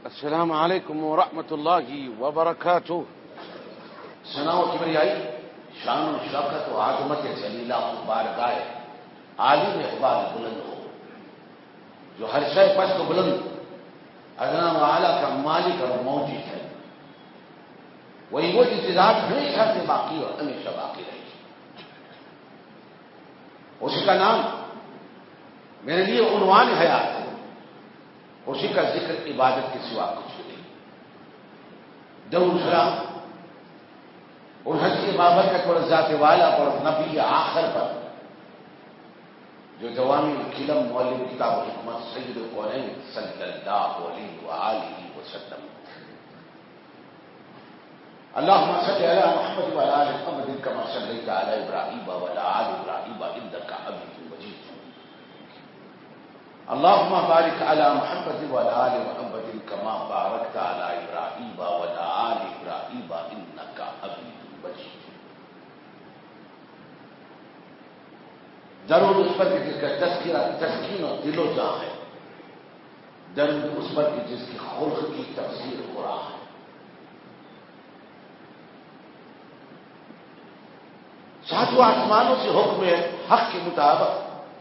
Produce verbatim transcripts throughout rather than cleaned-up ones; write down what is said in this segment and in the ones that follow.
السلام علیکم ورحمۃ اللہ وبرکاتہ۔ ثنا و کبریائی، شان و شوکت و عظمت جلیلہ بارگاہ عالم اقبال بلند ہو، جو ہر شے پست و بلند ادنا و اعلیٰ کا مالک اور موجود ہے، وہی وہ جس ذات ہمیشہ سے باقی اور ہمیشہ باقی رہے گی۔ اسی کا نام میرے لیے عنوان حیات ہے، اسی کا ذکر عبادت کے سوا کچھ بھی نہیں۔ درود سلام اور ہنسی بابرکت اور ذات والا اور نبی آخر پر، جو جوامع الکلم مولد کتاب الحکمت سید القونین صلی اللہ علیہ وآلہ وسلم۔ اللهم صل على محمد وعلى آل محمد كما صليت على إبراهيم وعلى آل إبراهيم إنك حميد مجيد۔ اللهم بارك على محمد وعلى آل محمد كما باركت على إبراهيم وعلى آل إبراهيم إنك حميد مجيد۔ درود اس پر جس کا تذکرہ تسکین اور دل و جان ہے، درود اس پر جس کی خلق کی تفسیر ہو رہا ہے۔ ساتوں آسمانوں سے حکم حق کے مطابق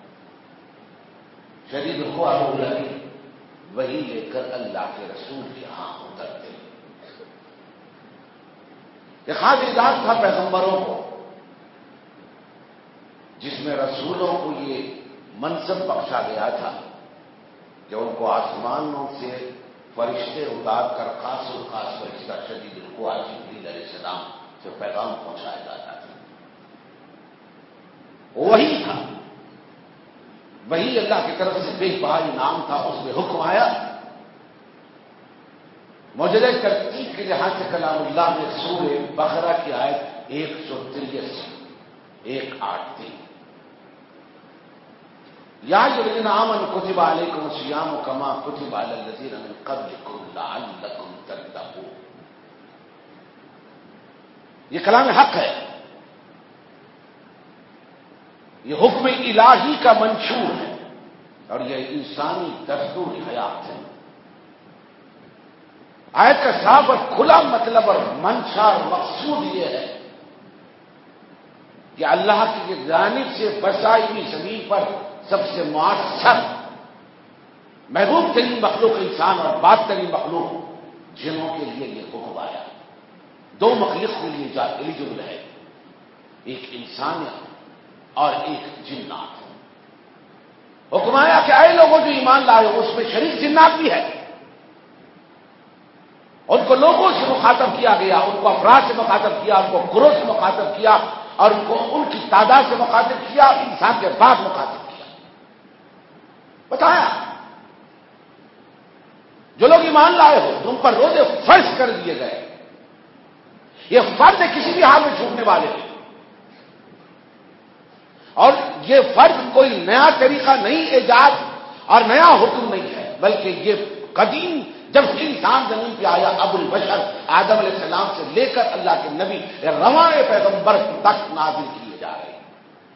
شدید القویٰ العلی وہی لے کر اللہ کے رسول کے ہاں اترتے۔ یہ خاص اعزاز تھا پیغمبروں کو، جس میں رسولوں کو یہ منصب بخشا گیا تھا کہ ان کو آسمانوں سے فرشتے اتار کر خاص اور خاص فرشتہ شدید القویٰ جبریل علیہ السلام سے پیغام پہنچایا جاتا تھا۔ وہی تھا، وہی اللہ کی طرف سے بے پناہ انعام تھا، اس میں حکم آیا۔ موجودہ ترتیب کے لحاظ سے کلام اللہ میں سورہ بقرہ کی آیت ایک سو تریس ایک آٹھ تھی۔ یا ایھا الذین آمنوا کتب علیکم الصیام کما کتب علی الذین من قبلکم لعلکم تتقون۔ یہ کلام حق ہے، یہ حکم الہی کا منشور ہے، اور یہ انسانی دستور حیات ہے۔ آیت کا صاف اور کھلا مطلب اور منشا اور مقصود یہ ہے کہ اللہ کی جانب سے بسائی ہوئی زمین پر سب سے مؤثر محبوب ترین مخلوق انسان اور بات ترین مخلوق جنوں کے لیے یہ حکم آیا۔ دو مخلوق کے لیے ایلیجبل ہے، ایک انسان اور ایک جنات۔ حکم آیا کہ اے لوگوں جو ایمان لائے ہو، اس میں شریک جنات بھی ہے۔ ان کو لوگوں سے مخاطب کیا گیا، ان کو افراد سے مخاطب کیا، ان کو گروہ سے مخاطب کیا، اور ان کو ان کی تعداد سے مخاطب کیا، انسان کے بعد مخاطب کیا۔ بتایا جو لوگ ایمان لائے ہو تم پر روزے فرض کر دیے گئے۔ یہ فرض کسی بھی حال میں چھوٹنے والے ہیں، اور یہ فرض کوئی نیا طریقہ نہیں، ایجاد اور نیا حکم نہیں ہے، بلکہ یہ قدیم جب سے انسان زمین پہ آیا ابو البشر آدم علیہ السلام سے لے کر اللہ کے نبی رواں پیغمبر تک نازل کیے جا رہے ہیں۔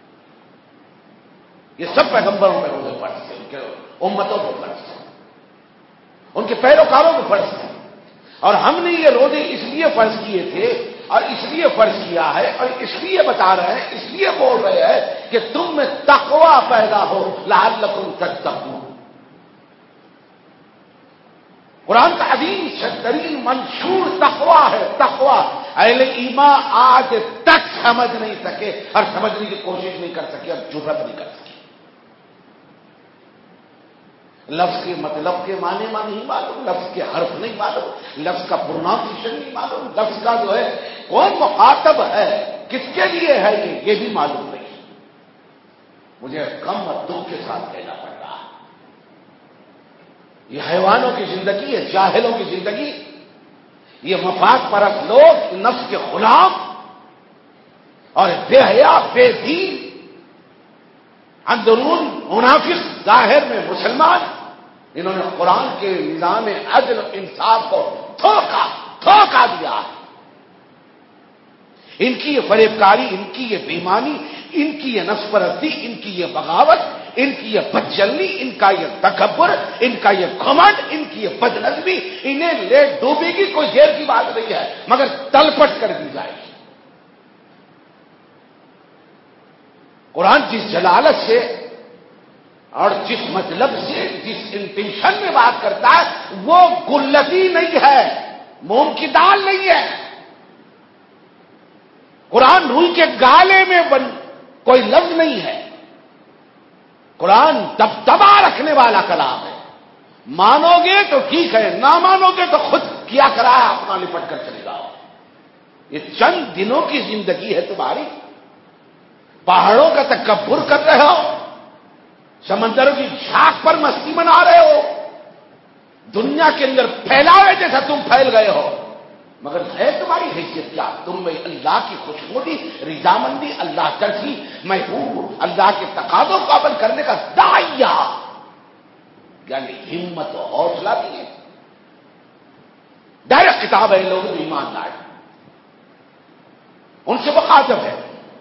یہ سب پیغمبروں پہ روزے فرض تھے، ان کے امتوں پہ فرض تھے، ان کے پیروکاروں پہ فرض تھے، اور ہم نے یہ روزے اس لیے فرض کیے تھے اور اس لیے فرض کیا ہے اور اس لیے بتا رہے ہیں، اس لیے بول رہے ہیں کہ تم میں تقوی پیدا ہو، لعلکم تتقون۔ قرآن کا عظیم ترین منشور تقوی ہے، تقوی۔ اہل ایمان آج تک سمجھ نہیں سکے اور سمجھنے کی کوشش نہیں کر سکے اور جرأت نہیں کر سکے۔ لفظ کے مطلب کے معنی میں نہیں معلوم، لفظ کے حرف نہیں معلوم، لفظ کا پروناؤنسیشن نہیں معلوم، لفظ کا جو ہے کون مخاطب ہے، کس کے لیے ہے، یہ یہ بھی معلوم نہیں۔ مجھے غم اور دکھ کے ساتھ کہنا پڑ رہا ہے، یہ حیوانوں کی زندگی ہے، جاہلوں کی زندگی، یہ مفاد پرست لوگ، نفس کے غلام اور بے حیا بے دین، اندرون منافق ظاہر میں مسلمان، انہوں نے قرآن کے نظام عدل و انصاف کو دھوکا دھوکا دیا۔ ان کی یہ فریب کاری، ان کی یہ بےایمانی، ان کی یہ نفس پرستی، ان کی یہ بغاوت، ان کی یہ بدجلنی، ان کا یہ تکبر، ان کا یہ گھمنڈ، ان کی یہ بدنظمی انہیں لے ڈوبے گی، کوئی دیر کی بات نہیں ہے، مگر تلپٹ کر دی جائے گی۔ قرآن جس جلالت سے اور جس مطلب سے، جس انٹینشن میں بات کرتا ہے، وہ گلتی نہیں ہے، مونگ کی دال نہیں ہے۔ قرآن روئی کے گالے میں بن کوئی لفظ نہیں ہے۔ قرآن دبدبا رکھنے والا کلام ہے۔ مانو گے تو ٹھیک ہے، نہ مانو گے تو خود کیا کرا ہے اپنا لپٹ کر چلے جاؤ۔ یہ چند دنوں کی زندگی ہے تمہاری، پہاڑوں کا تکبر کر رہے ہو، سمندروں کی جھاگ پر مستی منا رہے ہو، دنیا کے اندر پھیلاوے جیسا تم پھیل گئے ہو، مگر ہے تمہاری حیثیت کیا؟ تم میں اللہ کی خوشبودی، رضامندی، اللہ ترسی، محبوب، اللہ کے تقاضوں کو قابل کرنے کا داعیہ، یعنی ہمت و حوصلہ دیے۔ ڈائریکٹ کتاب ہے، لوگ ایمان لائے، ان سے مخاطب ہے۔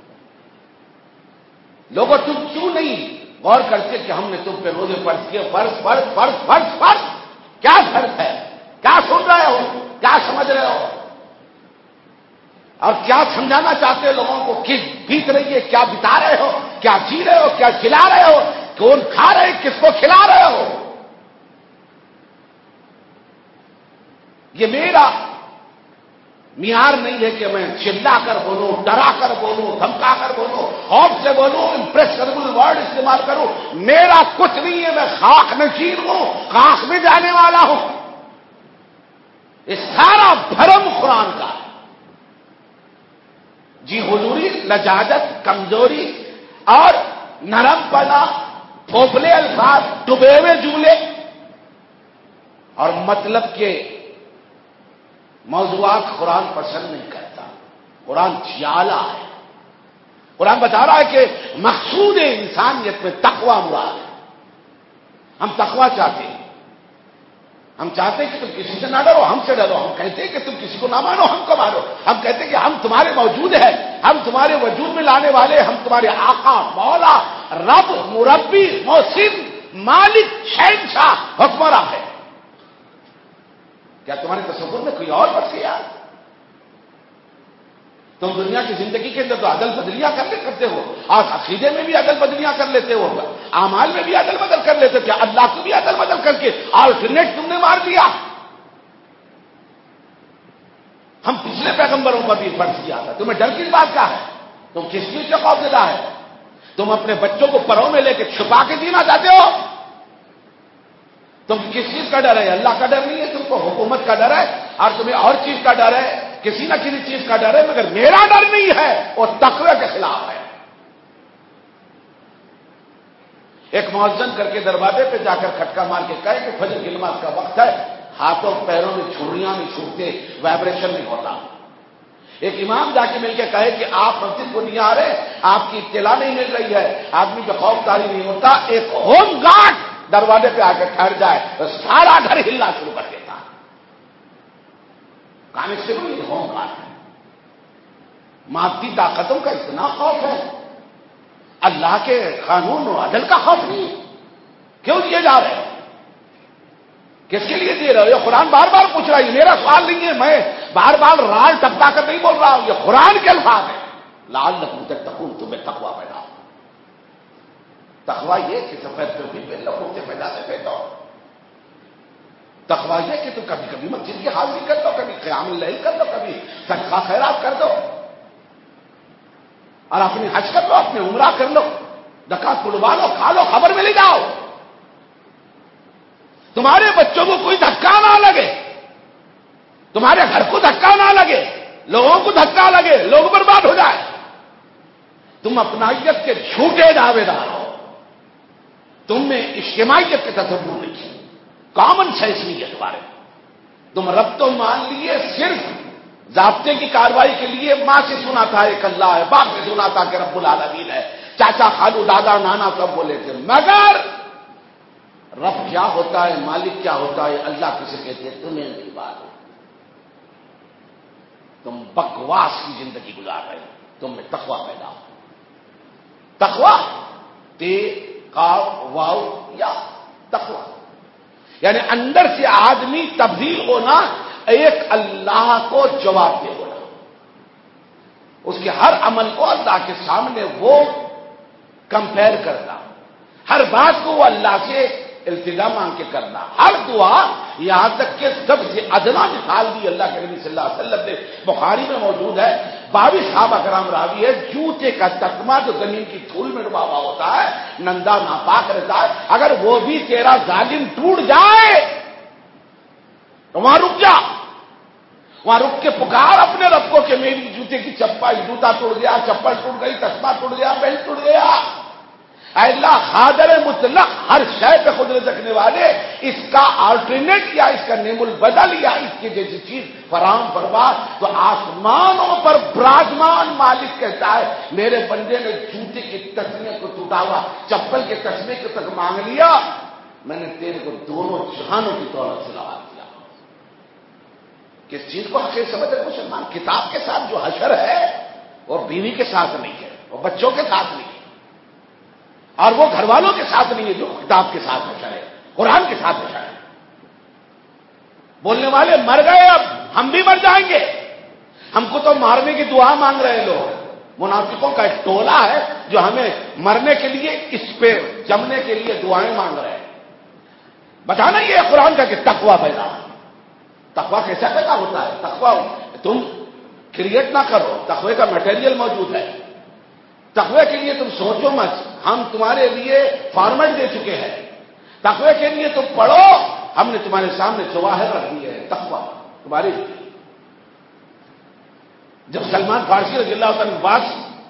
لوگوں تم کیوں نہیں غور کرتے کہ ہم نے تم پہ روزے فرض کیے؟ فرض فرض فرض فرض فرض کیا فرض ہے؟ کیا سن رہے ہو؟ کیا سمجھ رہے ہو؟ اور کیا سمجھانا چاہتے ہو لوگوں کو؟ کس بیت رہی ہے؟ کیا بتا رہے ہو؟ کیا جی رہے ہو؟ کیا کھلا رہے ہو؟ کون کھا رہے؟ کس کو کھلا رہے ہو؟ یہ میرا معیار نہیں ہے کہ میں چلا کر بولوں، ڈرا کر بولوں، دھمکا کر بولوں، خوف سے بولوں، امپریسنیبل ورڈ استعمال کروں۔ میرا کچھ نہیں ہے، میں خاک نشین ہوں، خاک میں جانے والا ہوں۔ یہ سارا بھرم قرآن کا ہے۔ جی حضوری، لجاجت، کمزوری اور نرم پنا، پھوپلے الفاظ، ڈبے ہوئے جملے اور مطلب کے موضوعات قرآن پسند نہیں کرتا۔ قرآن جیالہ ہے۔ قرآن بتا رہا ہے کہ مقصود انسانیت میں تقوی مراد ہے۔ ہم تقوی چاہتے ہیں، ہم چاہتے ہیں کہ تم کسی سے نہ ڈرو، ہم سے ڈرو۔ ہم کہتے ہیں کہ تم کسی کو نہ مانو، ہم کو مانو۔ ہم کہتے ہیں کہ ہم تمہارے موجود ہیں، ہم تمہارے وجود میں لانے والے، ہم تمہارے آقا، مولا، رب، مربی، محسن، مالک، شہنشاہ، حکمراں ہے۔ کیا تمہارے تصور میں کوئی اور بچ گیا؟ تم دنیا کی زندگی کے اندر تو عدل بدلیاں کر لے کرتے ہو، اور عقیدے میں بھی عدل بدلیاں کر لیتے ہو، اعمال میں بھی عدل بدل کر لیتے ہو۔ کیا اللہ کو بھی عدل بدل کر کے آلٹرنیٹ تم نے مار دیا؟ ہم پچھلے پیغمبروں پر بھی فرض کیا تھا۔ تمہیں ڈر کس بات کا ہے؟ تم کس چیز سے خوفزدہ ہے؟ تم اپنے بچوں کو پروں میں لے کے چھپا کے جینا چاہتے ہو؟ تم کس چیز کا ڈر ہے؟ اللہ کا ڈر نہیں ہے، تم کو حکومت کا ڈر ہے، اور تمہیں اور چیز کا ڈر ہے، کسی نہ کسی چیز کا ڈر ہے، مگر میرا ڈر نہیں ہے، وہ تقوی کے خلاف ہے۔ ایک مؤذن کر کے دروازے پہ جا کر کھٹکا مار کے کہے کہ فجر کی نماز کا وقت ہے، ہاتھوں پیروں میں چھریاں نہیں چھوٹتے، وائبریشن نہیں ہوتا۔ ایک امام جا کے مل کے کہے کہ آپ مسجد کو نہیں آ رہے، آپ کی اطلاع نہیں مل رہی ہے، آدمی پہ خوف طاری نہیں ہوتا۔ ایک ہوم گارڈ دروازے پہ آ کے ٹھہر جائے تو سارا گھر ہلنا شروع کر دیتا۔ کانسٹیبل یہ ہوم گارڈ ہے۔ مادی طاقتوں کا اتنا خوف ہے، اللہ کے قانون و عدل کا خوف نہیں۔ کیوں دیے جا رہے ہیں؟ کس کے لیے دے رہے ہو؟ یہ قرآن بار بار پوچھ رہا ہے، یہ میرا سوال نہیں ہے، میں بار بار رال ٹپکا کر نہیں بول رہا ہوں، یہ قرآن کے الفاظ ہیں۔ لعلکم تتقون، تمہیں تقوی پیدا ہو۔ تقوی یہ کہ سفید پہ بھی پہلو ہوتے پیدا سے پیدا ہو۔ تقوی یہ کہ تم کبھی کبھی مسجد کی حاضری کر دو، کبھی قیام اللیل کر دو، کبھی صدقہ خیرات کر دو، اور اپنی حج کر لو، اپنے عمرہ کر لو، زکات بلوا لو، کھا لو، خبر میں لے جاؤ۔ تمہارے بچوں کو کوئی دھکا نہ لگے، تمہارے گھر کو دھکا نہ لگے، لوگوں کو دھکا لگے، لوگ برباد ہو جائے۔ تم اپنائیت کے جھوٹے دعوے دار ہو، تم میں اجتماعیت کے تصور نہیں ہے، کامن سینس نہیں ہے تمہارے۔ تم رب تو مان لیے صرف ضابطے کی کاروائی کے لیے، ماں سے سنا تھا ایک اللہ ہے، باپ سے سنا تھا کہ رب العالمین ہے، چاچا خالو دادا نانا سب بولے تھے، مگر رب کیا ہوتا ہے، مالک کیا ہوتا ہے، اللہ کسے کہتے ہیں، تمہیں نہیں معلوم۔ تم بکواس کی زندگی گزار رہے ہو، تم میں تقوی پیدا ہو۔ تقوی تے قاف واو یا تقوی، یعنی اندر سے آدمی تبدیل ہونا، ایک اللہ کو جواب دے ہونا، اس کے ہر عمل کو اللہ کے سامنے وہ کمپیئر کرنا، ہر بات کو وہ اللہ سے التجا مانگ کے کرنا، ہر دعا، یہاں تک کہ سب سے ادنا مثال دی اللہ کے نبی صلی اللہ علیہ وسلم نے، بخاری میں موجود ہے، باویس صحابہ کرام راوی ہے، جوتے کا تکما جو زمین کی دھول میں ڈبا ہوا ہوتا ہے، نندا ناپاک رہتا ہے، اگر وہ بھی تیرا ظالم ٹوٹ جائے تو وہاں رک جا، وہاں رک کے پکار اپنے رب کو کہ میری جوتے کی چپل، جوتا ٹوٹ گیا، چپل ٹوٹ گئی، تسمہ ٹوٹ گیا، بیلٹ ٹوٹ گیا، اے اللہ قادر مطلق، ہر شے پہ قدرت رکھنے والے، اس کا آلٹرنیٹ یا اس کا نیم البدل یا اس کی جیسی چیز فراہم فرما، تو آسمانوں پر براجمان مالک کہتا ہے میرے بندے نے جوتے کے تسمے کو ٹوٹا ہوا چپل کے تسمے کو تک مانگ لیا، میں نے تیرے کو دونوں جہانوں کی دولت سے لوا دیا۔ کس چیز کو حقیقت سمجھ رہے مسلمان؟ کتاب کے ساتھ جو حشر ہے وہ بیوی کے ساتھ نہیں ہے، وہ بچوں کے ساتھ نہیں ہے، اور وہ گھر والوں کے ساتھ نہیں ہے جو کتاب کے ساتھ حشر ہے، قرآن کے ساتھ حشر ہے۔ بولنے والے مر گئے، اب ہم بھی مر جائیں گے، ہم کو تو مارنے کی دعا مانگ رہے لوگ، منافقوں کا ایک ٹولہ ہے جو ہمیں مرنے کے لیے، اس پہ جمنے کے لیے دعائیں مانگ رہے ہیں۔ بتانا یہ قرآن کا کہ تقوی پیدا، تقوی کیسا پیدا ہوتا ہے؟ تقوی تم کریٹ نہ کرو، تقوی کا میٹیریل موجود ہے، تقوی کے لیے تم سوچو مت، ہم تمہارے لیے فارمیٹ دے چکے ہیں، تقوی کے لیے تم پڑھو، ہم نے تمہارے سامنے جواہر رکھ دی ہے، تقوی تمہاری۔ جب سلمان فارسی رضی اللہ تعالیٰ پاس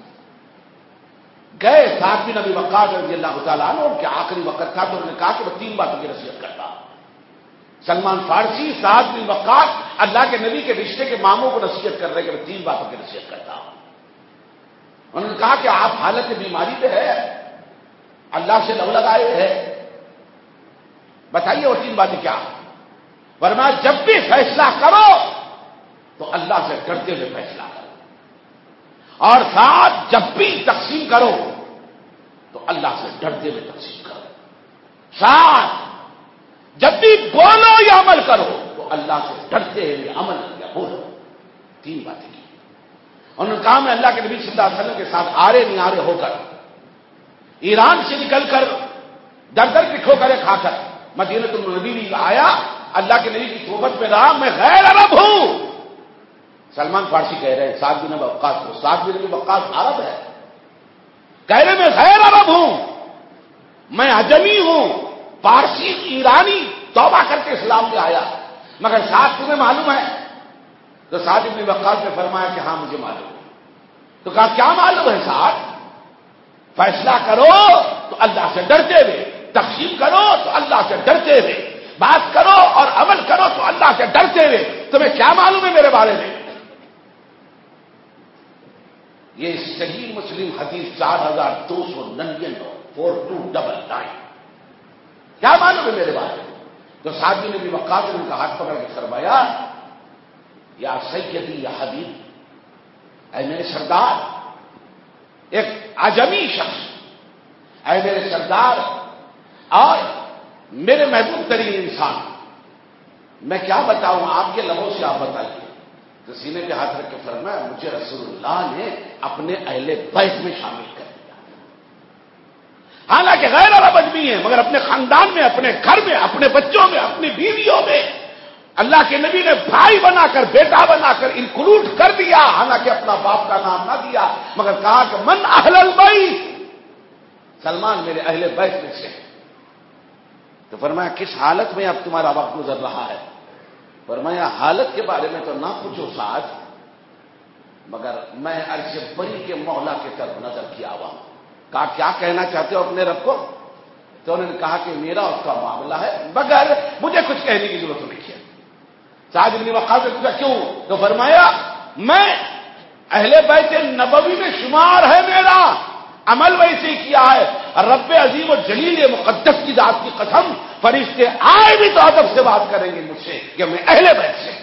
گئے سعد بن ابی وقاص رضی اللہ تعالیٰ عنہ، ان کے آخری وقت تھا، تو انہوں نے کہا کہ میں تین باتوں کی نصیحت کرتا ہوں۔ سلمان فارسی سعد بن وقاص اللہ کے نبی کے رشتے کے ماموں کو نصیحت کر رہے کہ میں تین باتوں کی نصیحت کرتا ہوں۔ انہوں نے کہا کہ آپ حالت بیماری پہ ہے، اللہ سے لو لگائے ہے، بتائیے وہ تین باتیں کیا؟ فرمایا جب بھی فیصلہ کرو تو اللہ سے ڈرتے ہوئے فیصلہ کرو، اور ساتھ جب بھی تقسیم کرو تو اللہ سے ڈرتے ہوئے تقسیم کرو، ساتھ جب بھی بولو یا عمل کرو تو اللہ سے ڈرتے ہوئے عمل یا بولو۔ تین باتیں کی۔ انہوں نے کہا میں اللہ کے نبی صلی اللہ علیہ وسلم کے ساتھ آرے نارے ہو کر، ایران سے نکل کر در در کی ٹھوکریں کھا کر مدینہ النبی بھی آیا، اللہ کے نبی کی صحبت میں رہا، میں غیر عرب ہوں۔ سلمان فارسی کہہ رہے ہیں سعد بن ابی وقاص کو، سعد بن ابی وقاص عرب ہے، کہہ رہے میں غیر عرب ہوں، میں عجمی ہوں، فارسی ایرانی، توبہ کر کے اسلام میں آیا، مگر سعد تمہیں معلوم ہے؟ تو سعد بن ابی وقاص نے فرمایا کہ ہاں مجھے معلوم ہے۔ تو کہا کیا معلوم ہے سعد؟ فیصلہ کرو تو اللہ سے ڈرتے ہوئے، تقسیم کرو تو اللہ سے ڈرتے ہوئے، بات کرو اور عمل کرو تو اللہ سے ڈرتے ہوئے، تمہیں کیا معلوم ہے میرے بارے میں؟ یہ صحیح مسلم حدیث چار ہزار دو سو ننانوے فور ٹو ڈبل نائن، کیا معلوم ہے میرے بارے میں؟ تو سعد بن ابی وقاص نے ان کا ہاتھ پکڑ کے فرمایا یا سیدی یا حبیب، اے میرے سردار، ایک عجمی شخص، اے میرے سردار اور میرے محبوب ترین انسان، میں کیا بتاؤں آپ کے لبوں سے، آپ بتائیے۔ تو سینے پہ ہاتھ رکھ کے فرمایا مجھے رسول اللہ نے اپنے اہل بیت میں شامل کر دیا، حالانکہ غیر عرب آدمی ہیں مگر اپنے خاندان میں، اپنے گھر میں، اپنے بچوں میں، اپنی بیویوں میں اللہ کے نبی نے بھائی بنا کر، بیٹا بنا کر انکلوڈ کر دیا، حالانکہ اپنا باپ کا نام نہ دیا، مگر کہا کہ من اہل البیت، سلمان میرے اہل بیت میں سے۔ تو فرمایا کس حالت میں اب تمہارا وقت گزر رہا ہے؟ فرمایا حالت کے بارے میں تو نہ پوچھو سعد، مگر میں عرش بری کے مولا کی طرف نظر کیا ہوا ہوں۔ کہا کیا کہنا چاہتے ہو اپنے رب کو؟ تو انہوں نے کہا کہ میرا اس کا معاملہ ہے مگر مجھے کچھ کہنے کی ضرورت نہیں ہے۔ سعد بن وقاص نے پوچھا کیوں؟ تو فرمایا میں اہل بیت نبوی میں شمار ہے، میرا عمل ویسے ہی کیا ہے، رب عظیم و جلیل مقدس کی ذات کی قسم، فرشتے آئے بھی تو ادب سے بات کریں گے مجھ سے کہ میں اہل بیت سے۔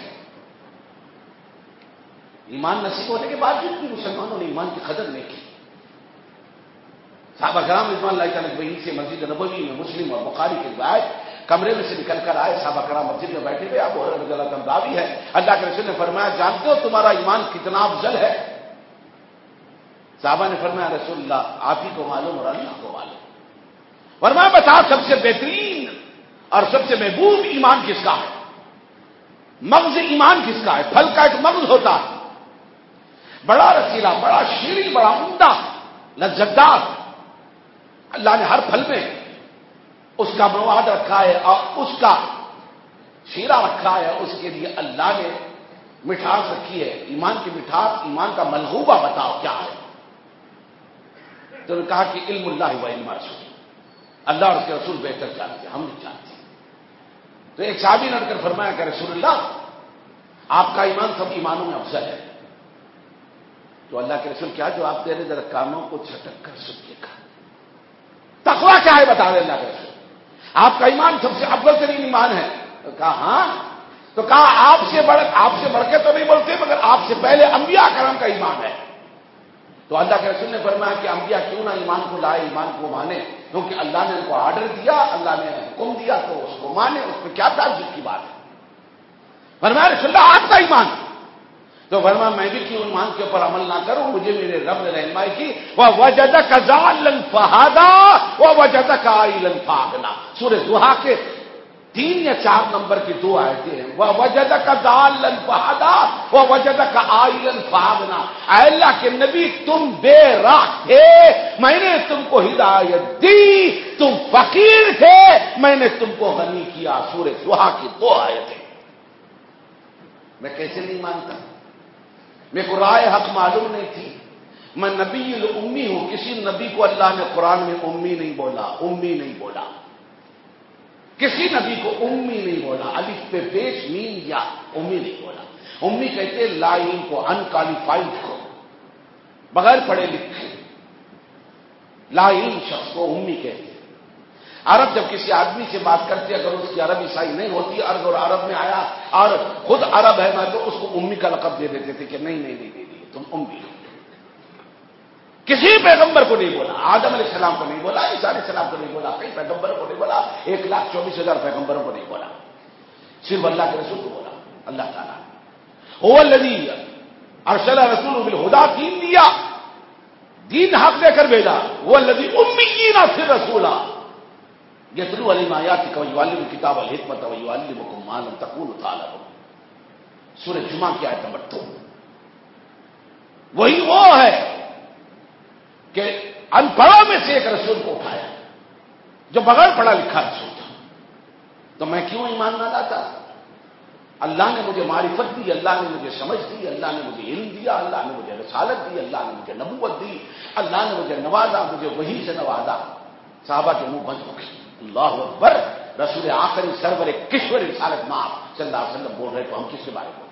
ایمان نصیب ہونے کے بعد بھی مسلمانوں نے ایمان کی قدر نہیں کی۔ صحابہ کرام رضوان اللہ تعالیٰ اجمعین سے مسجد نبوی میں مسلم اور بخاری کے روایت کمرے میں سے نکل کر آئے. صحابہ کرام مسجد میں بیٹھے ہوئے. ابو ہریرہ رضی اللہ عنہ راوی ہے. اللہ کے رسول نے فرمایا جانتے ہو تمہارا ایمان کتنا افضل ہے؟ صحابہ نے فرمایا رسول اللہ آپ ہی کو معلوم اور اللہ کو معلوم. فرمایا بتا سب سے بہترین اور سب سے محبوب ایمان کس کا ہے؟ مغز ایمان کس کا ہے؟ پھل کا ایک مغز ہوتا ہے بڑا رسیلا, بڑا شیریں, بڑا عمدہ, لذتدار. اللہ نے ہر پھل میں اس کا مواد رکھا ہے اور اس کا شیرہ رکھا ہے. اس کے لیے اللہ نے مٹھاس رکھی ہے. ایمان کی مٹھاس, ایمان کا ملغوبہ بتاؤ کیا ہے؟ تو نے کہا کہ علم اللہ و علم رسول, اللہ اور اس کے رسول بہتر جانتے ہیں, ہم نہیں جانتے. تو ایک صحابی نے کر فرمایا کہ رسول اللہ آپ کا ایمان سب ایمانوں میں افضل ہے. تو اللہ کے رسول کیا جواب دے رہے؟ ذرا کانوں کو چھٹک کر سنیے گا. تقویٰ کیا ہے بتا رہے اللہ کے رسول. آپ کا ایمان سب سے افضل ترین ایمان ہے. تو کہا ہاں. تو کہا آپ سے بڑھ آپ سے بڑھ کے تو نہیں بولتے مگر آپ سے پہلے انبیاء کرام کا ایمان ہے. تو اللہ کے رسول نے فرمایا کہ انبیاء کیوں نہ ایمان کو لائے, ایمان کو مانے, کیونکہ اللہ نے ان کو آرڈر دیا, اللہ نے حکم دیا تو اس کو مانے. اس میں کیا تعجب کی بات ہے؟ فرمایا رسول اللہ آپ کا ایمان. تو فرمایا میں بھی کیوں ایمان کے اوپر عمل نہ کروں؟ مجھے میرے رب نے رہنمائی کی. وَوَجَدَكَ ضَالًّا فَهَدَىٰ وَوَجَدَكَ عَائِلًا فَأَغْنَىٰ. سورہ ضحیٰ کے تین یا چار نمبر کی دو آیتیں ہیں. وَوَجَدَكَ ضَالًّا فَهَدَىٰ وَوَجَدَكَ عَائِلًا فَأَغْنَىٰ. اے اللہ کے نبی تم بے راہ تھے, میں نے تم کو ہدایت دی. تم فقیر تھے, میں نے تم کو غنی کیا. سورہ ضحیٰ کی دو آیتیں. میں کیسے نہیں مانتا؟ میرے کو رائے حق معلوم نہیں تھی. میں نبی الامی ہوں. کسی نبی کو اللہ نے قرآن میں امی نہیں بولا, امی نہیں بولا. کسی نبی کو امی نہیں بولا. الف پہ پیش میم یا امی نہیں بولا. امی کہتے لا علم کو, انکوالیفائڈ کو, بغیر پڑھے لکھے لا علم شخص کو امی کہتے. عرب جب کسی آدمی سے بات کرتے اگر اس کی عرب عیسائی نہیں ہوتی, عرب اور عرب میں آیا اور خود عرب ہے میں تو اس کو امی کا لقب دے دیتے تھے کہ نہیں نہیں نہیں نہیں تم امی ہو. کسی پیغمبر کو نہیں بولا. آدم علیہ السلام کو نہیں بولا, عیسیٰ علیہ السلام کو نہیں بولا, کئی پیغمبروں کو نہیں بولا, ایک لاکھ چوبیس ہزار پیغمبروں کو نہیں بولا, صرف اللہ کے رسول کو بولا. اللہ تعالیٰ هو الذی ارسل رسول بالہدیٰ, دین دیا, دین حق دے کر بھیجا. هو الذی امیین فی الرسول یتلو علیہم آیاتک ویعلمکم الکتاب والحکمۃ ویعلمکم ما لم تکونوا تعلمون. سورہ جمعہ کی آیت نمبر دو. وہی وہ ہے کہ ان پڑھوں میں سے ایک رسول کو اٹھایا جو بغیر پڑھا لکھا رسول تھا. تو میں کیوں ایمان نہ لاتا؟ اللہ نے مجھے معرفت دی, اللہ نے مجھے سمجھ دی, اللہ نے مجھے علم دیا, اللہ نے مجھے رسالت دی, اللہ نے مجھے نبوت دی, اللہ نے مجھے نوازا, مجھے وہی سے نوازا. صحابہ کے منہ بند ہو گئے. اللہ اکبر, رسول آخری سرور کشور رسالت ماں صلی اللہ علیہ وسلم بول رہے تو ہم کس کے بارے میں؟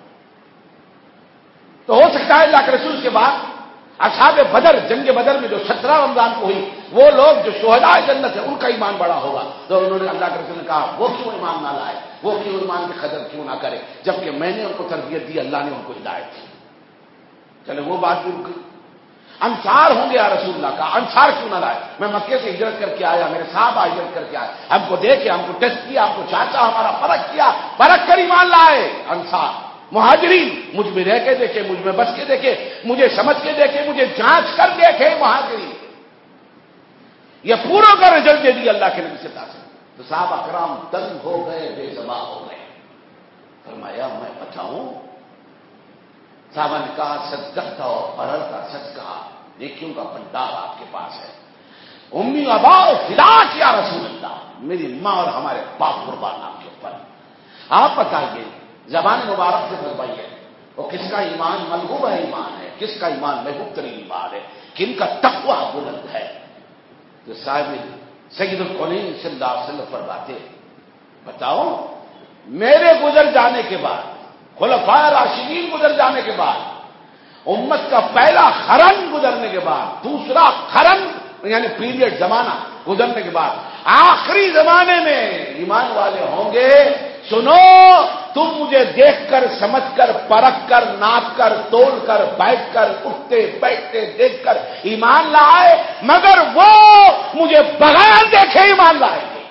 تو ہو سکتا ہے اللہ کے رسول کے بعد اصحاب بدر, جنگ بدر میں جو سترہ رمضان کو ہوئی, وہ لوگ جو شہداء جنت ہیں ان کا ایمان بڑا ہوگا. تو انہوں نے اللہ کے رسول نے کہا وہ کیوں ایمان نہ لائے, وہ کیوں ایمان کی قدر کیوں نہ کرے, جبکہ میں نے ان کو تربیت دی, اللہ نے ان کو ہدایت دی. چلے وہ بات بھی رکی. انصار ہوں گے یا رسول اللہ کا, انصار کیوں نہ لائے؟ میں مکے سے ہجرت کر کے آیا, میرے صحابہ ہجرت کر کے آئے, ہم کو دیکھے, ہم کو ٹیسٹ کیا, ہم کو چاچا ہمارا فرق کیا, فرق کر ایمان لائے. انصار مہاجرین مجھ میں رہ کے دیکھے, مجھ میں بس کے دیکھے, مجھے سمجھ کے دیکھے, مجھے جانچ کر دیکھے. مہاجرین یہ پورا کا رزلٹ دے دیا اللہ کے نبی سے تاثر. تو صحابہ کرام تنگ ہو گئے, بے زبان ہو گئے. فرمایا میں بتاؤں؟ صحابہ نے کہا صدقت اور پرل کا سچ کہا, نیکیوں کا بھنڈار آپ کے پاس ہے. امی ابا فداک یا رسول اللہ, میری ماں اور ہمارے باپ قربان آپ کے اوپر. آپ بتائیے زبان مبارک سے فرمائیے وہ کس کا ایمان ملغوبہ ایمان ہے, کس کا ایمان محبوب ترین ایمان ہے, کن کا تقویٰ بلند ہے. تو صاحب سید القونین صلی اللہ علیہ وسلم فرماتے بتاؤ میرے گزر جانے کے بعد, خلفائے راشدین گزر جانے کے بعد, امت کا پہلا قرن گزرنے کے بعد, دوسرا قرن یعنی پیریڈ زمانہ گزرنے کے بعد, آخری زمانے میں ایمان والے ہوں گے. سنو تم مجھے دیکھ کر سمجھ کر پرکھ کر ناپ کر تول کر بیٹھ کر اٹھتے بیٹھتے دیکھ کر ایمان لائے، مگر وہ مجھے بغیر دیکھے ایمان لائے گے،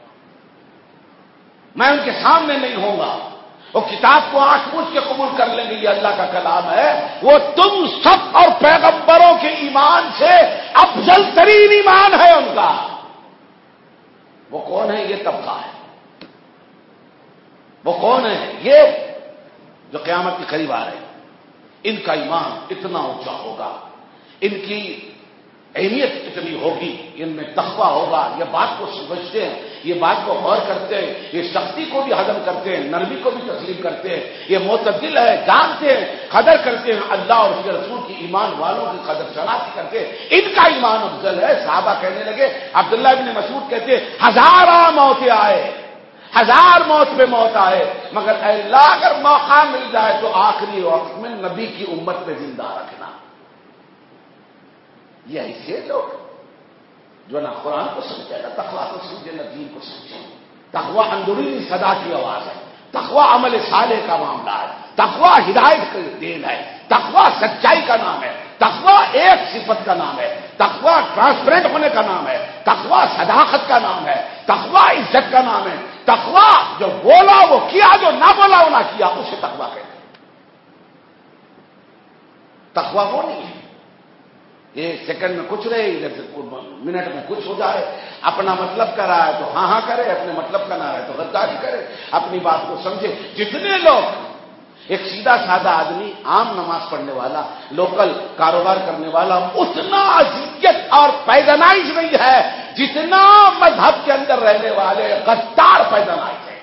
میں ان کے سامنے نہیں ہوں گا، وہ کتاب کو آنکھ بوجھ کے قبول کر لیں گے، یہ اللہ کا کلام ہے، وہ تم سب اور پیغمبروں کے ایمان سے افضل ترین ایمان ہے ان کا۔ وہ کون ہے؟ یہ طبقہ ہے۔ وہ کون ہے؟ یہ جو قیامت کے قریب آ رہے ہیں، ان کا ایمان اتنا اونچا ہوگا، ان کی اہمیت اتنی ہوگی، ان میں تقویٰ ہوگا، یہ بات کو سمجھتے ہیں، یہ بات کو غور کرتے ہیں، یہ سختی کو بھی ہضم کرتے ہیں، نرمی کو بھی تسلیم کرتے ہیں، یہ معتدل ہے، جانتے ہیں، قدر کرتے ہیں، اللہ اور اس کے رسول کی ایمان والوں کی قدر شناخت کرتے ہیں، ان کا ایمان افضل ہے۔ صحابہ کہنے لگے، عبداللہ بن مسعود کہتے ہیں، ہزارہ موتیں آئے، ہزار موت پہ موت آئے، مگر اے اللہ اگر موقع مل جائے تو آخری وقت میں نبی کی امت پہ زندہ رکھنا۔ یہ ایسے لوگ جو نہ قرآن کو سمجھے، نہ تقویٰ کو سمجھے، نہ دین کو سمجھے۔ تقویٰ اندرونی صدا کی آواز ہے، تقویٰ عمل صالح کا معاملہ ہے، تقویٰ ہدایت کا دین ہے، تقویٰ سچائی کا نام ہے، تقویٰ ایک صفت کا نام ہے، تقویٰ ٹرانسپیرنٹ ہونے کا نام ہے، تقویٰ صداقت کا نام ہے، تقویٰ عزت کا نام ہے، تقویٰ جو بولا وہ کیا، جو نہ بولا وہ نہ کیا، اسے تقویٰ کہتے ہیں۔ تقویٰ وہ نہیں ہے ایک سیکنڈ میں کچھ رہے، ادھر سے منٹ میں کچھ ہو جائے، اپنا مطلب کر رہا ہے تو ہاں ہاں کرے، اپنے مطلب کا نہ رہے تو غداری کرے، اپنی بات کو سمجھے۔ جتنے لوگ ایک سیدھا سادہ آدمی، عام نماز پڑھنے والا، لوکل کاروبار کرنے والا، اتنا اذیت اور پیدانائش نہیں ہے جتنا مذہب کے اندر رہنے والے غدار پیدانائش ہے۔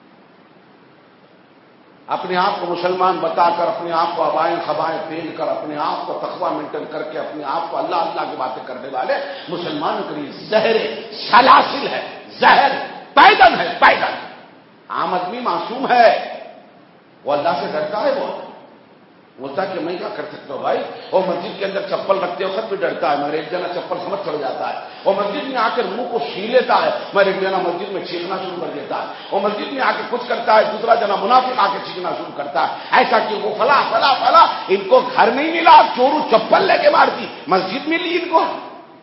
اپنے آپ کو مسلمان بتا کر، اپنے آپ کو ابائیں خبائیں پہن کر، اپنے آپ کو تقویٰ مینٹین کر کے، اپنے آپ کو اللہ اللہ کی باتیں کرنے والے مسلمانوں کے لیے زہر سلاسل ہے، زہر پیدن ہے، پیدن۔ عام آدمی معصوم ہے، وہ اللہ سے ڈرتا ہے، وہ بولتا کہ میں کیا کر سکتا ہوں بھائی، وہ مسجد کے اندر چپل رکھتے وقت بھی ڈرتا ہے، میرے ایک جنا چپل سمجھ چڑھ جاتا ہے، وہ مسجد میں آ کر منہ کو سی لیتا ہے، میرے ایک جنا مسجد میں چیخنا شروع کر دیتا ہے، وہ مسجد میں آ کے کچھ کرتا ہے، دوسرا جنا منافق آ کے چیخنا شروع کرتا ہے، ایسا کہ وہ فلا فلا فلا، ان کو گھر نہیں ملا، چورو چپل لے کے مارتی، مسجد ملی ان کو۔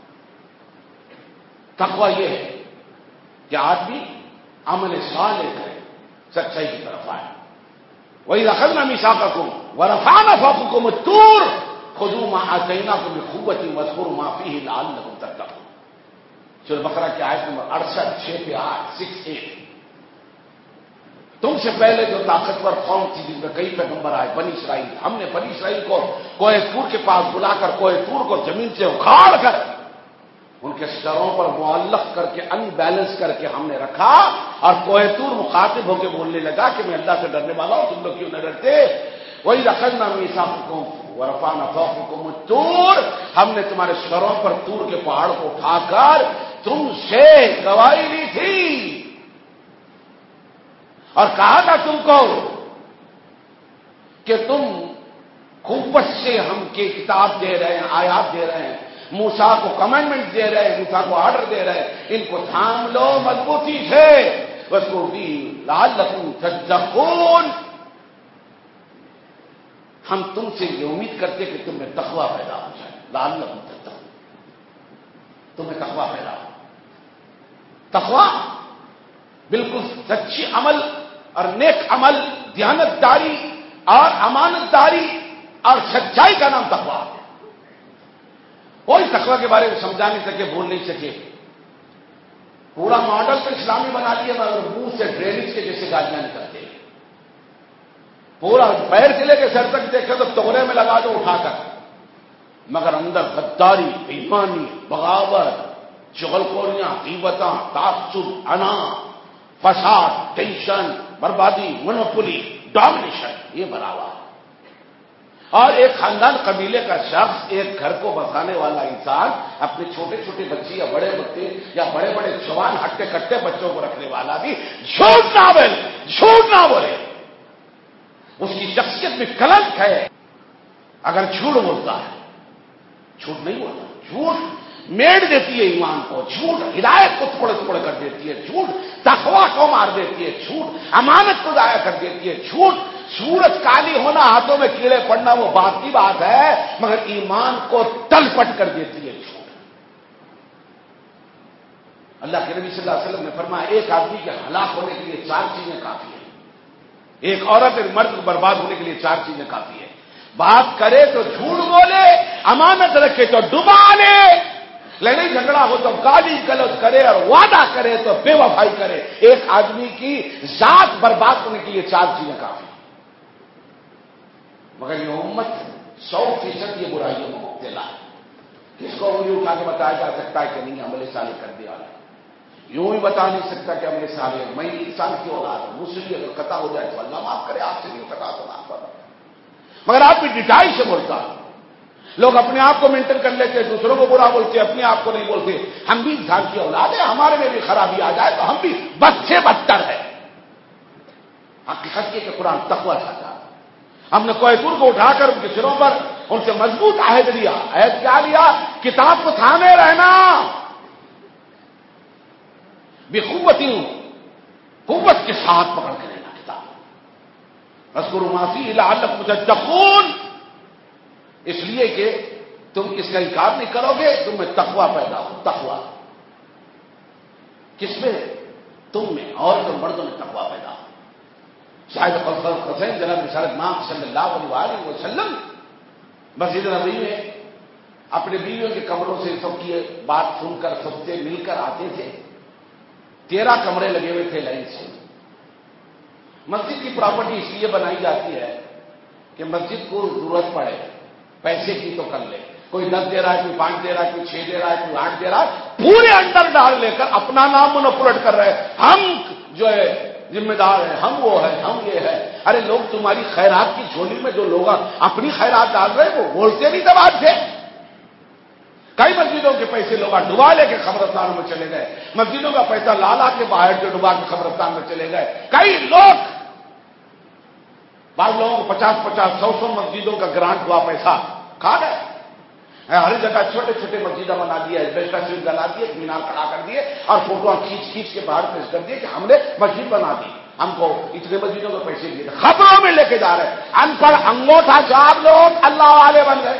تقویٰ یہ ہے کہ آدمی عمل صالح کرے، سچائی کی طرف آئے۔ وَإِذْ أَخَذْنَا مِيثَاقَكُمْ وَرَفَعْنَا فَوْقَكُمُ الطُّورَ خُذُوا مَا آتَيْنَاكُمْ بِقُوَّةٍ وَاذْكُرُوا مَا فِيهِ لَعَلَّكُمْ تَتَّقُونَ۔ سورۃ بقرہ کی آیت نمبر اڑسٹھ، چھ پہ آٹھ، سکس ایٹ۔ تم سے پہلے جو طاقتور قوم تھی جن میں کئی پیغمبر آئے، بنی اسرائیل، ہم نے بنی اسرائیل کو کوہ طور کے پاس بلا کر، کوہ طور کو زمین سے اکھاڑ کر ان کے سروں پر معلق کر کے، ان بیلنس کر کے ہم نے رکھا، اور کوہ طور مخاطب ہو کے بولنے لگا کہ میں اللہ سے ڈرنے والا ہوں، تم لوگ کیوں نہ ڈرتے؟ وَإِذْ أَخَذْنَا مِيثَاقَكُمْ وَرَفَعْنَا فَوْقَكُمُ الطُّورَ، ہم نے تمہارے سروں پر طور کے پہاڑ کو اٹھا کر تم سے گواہی لی تھی، اور کہا تھا تم کو کہ تم قوت سے ہم کی کتاب دے رہے ہیں، آیات دے رہے ہیں، موسیٰ کو کمانڈمنٹ دے رہے ہیں، موسیٰ کو آرڈر دے رہے ہیں، ان کو تھام لو مضبوطی سے، وَاذْكُرُوا فِيهِ لَعَلَّكُمْ تَتَّقُونَ۔ ہم تم سے یہ امید کرتے کہ تم میں تقویٰ پیدا ہو جائے، لَعَلَّكُمْ تَتَّقُونَ، تمہیں تقویٰ پیدا ہو۔ تقویٰ بالکل سچی عمل اور نیک عمل، دیانت داری اور امانت داری اور سچائی کا نام تقویٰ ہے۔ کوئی تقویٰ کے بارے میں سمجھا نہیں سکے، بول نہیں سکے، پورا ماڈل تو اسلامی بنا لیا، مگر منہ سے ڈرینیج کے جیسے گالیاں نکلتے ہیں، پورا پیر سے لے کے سر تک دیکھے تو توڑے میں لگا دو اٹھا کر، مگر اندر غداری، بےایمانی، بغاوت، چغل خوریاں، غیبتاں، تعصب، انا، فساد، ٹینشن، بربادی، مونوپولی، ڈومینیشن، یہ بنا ہوا ہے۔ اور ایک خاندان قبیلے کا شخص، ایک گھر کو بسانے والا انسان، اپنے چھوٹے چھوٹے بچے یا بڑے بچے یا بڑے بڑے جوان ہٹے کٹے بچوں کو رکھنے والا بھی جھوٹ نہ بولے، جھوٹ نہ بولے، اس کی شخصیت میں کلنک ہے اگر جھوٹ بولتا ہے۔ جھوٹ نہیں بولتا، جھوٹ میڑ دیتی ہے ایمان کو، جھوٹ ہدایت کو ٹکڑے ٹکڑے کر دیتی ہے، جھوٹ تقویٰ کو مار دیتی ہے، جھوٹ امانت کو ضائع کر دیتی ہے، جھوٹ سورج کالی ہونا، ہاتھوں میں کیڑے پڑنا وہ بات کی بات ہے، مگر ایمان کو تل پٹ کر دیتی ہے جھوٹ۔ اللہ کے نبی صلی اللہ علیہ وسلم نے فرمایا ایک آدمی کے ہلاک ہونے کے لیے چار چیزیں کافی ہیں، ایک عورت ایک مرد کو برباد ہونے کے لیے چار چیزیں کافی ہے، بات کرے تو جھوٹ بولے، امانت رکھے تو ڈبا لے، لڑائی جھگڑا ہو تو گالی گلوچ کرے، اور وعدہ کرے تو بے وفائی کرے۔ ایک آدمی کی ذات برباد ہونے کے لیے چار چیزیں کافی ہیں، مگر یہ امت سو فیصد یہ برائیوں میں مبتلا ہے۔ کس کو انگلی اٹھا کے بتایا جا سکتا ہے کہ نہیں عمل صالح کر دیا والا، یوں ہی بتا نہیں سکتا کہ عمل صالح میں انسان کی اولاد ہوں، مجھ سے بھی اگر خطا ہو جائے تو اللہ معاف کرے، آپ سے بھی خطا تو معاف کرے، مگر آپ بھی ڈٹائی سے بولتا۔ لوگ اپنے آپ کو مینٹین کر لیتے، دوسروں کو برا بولتے، اپنے آپ کو نہیں بولتے۔ ہم بھی انسان کی اولاد ہیں، ہمارے میں بھی خرابی آ جائے تو ہم بھی بد سے بدتر ہے۔ حقیقت یہ کہ قرآن تقویٰ چاہتا ہے۔ ہم نے کوہ طور کو اٹھا کر ان کے سروں پر ان سے مضبوط عہد لیا۔ عہد کیا لیا؟ کتاب کو تھامے رہنا، بقوتی قوت کے ساتھ پکڑ کے رہنا کتاب۔ اذکروا ما فیہ لعلکم تتقون، اس لیے کہ تم اس کا انکار نہیں کرو گے، تم میں تقویٰ پیدا ہو۔ تقویٰ کس میں؟ تم میں، اور تم مردوں میں تقویٰ پیدا ہو۔ شاید حسین جناب رسالت مآب صلی اللہ علیہ وسلم مسجد نبوی میں اپنے بیویوں کے کمروں سے سب کی بات سن کر سب سے مل کر آتے تھے۔ تیرہ کمرے لگے ہوئے تھے لائن سے۔ مسجد کی پراپرٹی اس لیے بنائی جاتی ہے کہ مسجد کو ضرورت پڑے پیسے کی تو کر لے، کوئی دس دے رہا ہے، کوئی پانچ دے رہا ہے، کوئی چھ دے رہا ہے، کوئی آٹھ دے رہا ہے، پورے انڈر ڈال لے کر اپنا نام منپلٹ کر رہے ہیں، ہم جو ہے ذمہ دار ہیں، ہم وہ ہیں، ہم یہ ہے۔ ارے لوگ تمہاری خیرات کی جھولی میں جو لوگ اپنی خیرات ڈال رہے ہیں وہ بولتے نہیں دبا سے۔ کئی مسجدوں کے پیسے لوگ ڈبا لے کے قبرستانوں میں چلے گئے، مسجدوں کا پیسہ لا لا کے باہر جو ڈبا کے قبرستان میں چلے گئے۔ کئی لوگ، بعض لوگوں کو پچاس پچاس سو سو مسجدوں کا گرانٹ ہوا پیسہ کھا گئے۔ ہر جگہ چھوٹے چھوٹے مسجدیں بنا دیے، بیسٹا شریف بنا دیے، مینار کھڑا کر دیے، اور فوٹو کھینچ کھینچ کے باہر پیش کر دیے کہ ہم نے مسجد بنا دی، ہم کو اتنے مسجدوں کے پیسے دیے، خبروں میں لے کے جا رہے ہیں۔ ان پڑھ انگوٹھا چار لوگ اللہ والے بن گئے،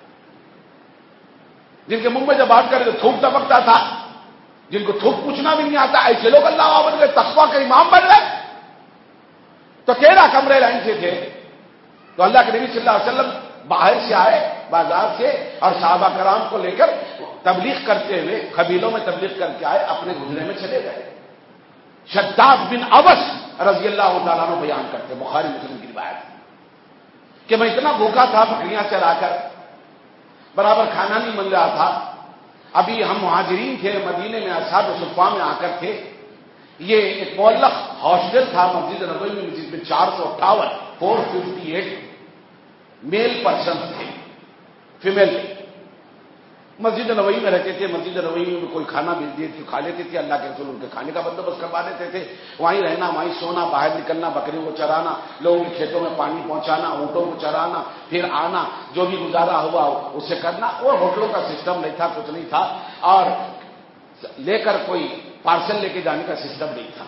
جن کے منہ میں جب بات کرے تو تھوک دبکتا تھا، جن کو تھوک پوچھنا بھی نہیں آتا، ایسے لوگ اللہ والے بن گئے، تقویٰ کے امام بن گئے۔ تو تیرہ کمرے لائن سے تھے، تو اللہ کے نبی صلی اللہ علیہ وسلم باہر سے آئے بازار سے، اور صحابہ کرام کو لے کر تبلیغ کرتے ہوئے قبیلوں میں تبلیغ کر کے آئے، اپنے گزرے میں چلے گئے۔ شداد بن اوس رضی اللہ تعالیٰ عنہ بیان کرتے، بخاری مسلم کی روایت، کہ میں اتنا بھوکا تھا بکریاں چلا کر، برابر کھانا نہیں مل رہا تھا۔ ابھی ہم مہاجرین تھے، مدینے میں اصحاب صفا میں آ کر تھے۔ یہ ایک معلق ہاسٹل تھا مسجد نبوی میں، جس میں چار سو اٹھاون four fifty eight male person تھے، فیمیل مسجد نبوی میں رہتے تھے۔ مسجد نبوی میں کوئی کھانا مل دیے تو کھا لیتے تھے، اللہ کے رسول ان کے کھانے کا بندوبست کروا دیتے تھے، وہیں رہنا، وہیں سونا، باہر نکلنا، بکریوں کو چرانا، لوگوں کے کھیتوں میں پانی پہنچانا، اونٹوں کو چرانا، پھر آنا، جو بھی گزارا ہوا اسے کرنا۔ اور ہوٹلوں کا سسٹم نہیں تھا، کچھ نہیں تھا، اور لے کر کوئی پارسل لے کے جانے کا سسٹم نہیں تھا۔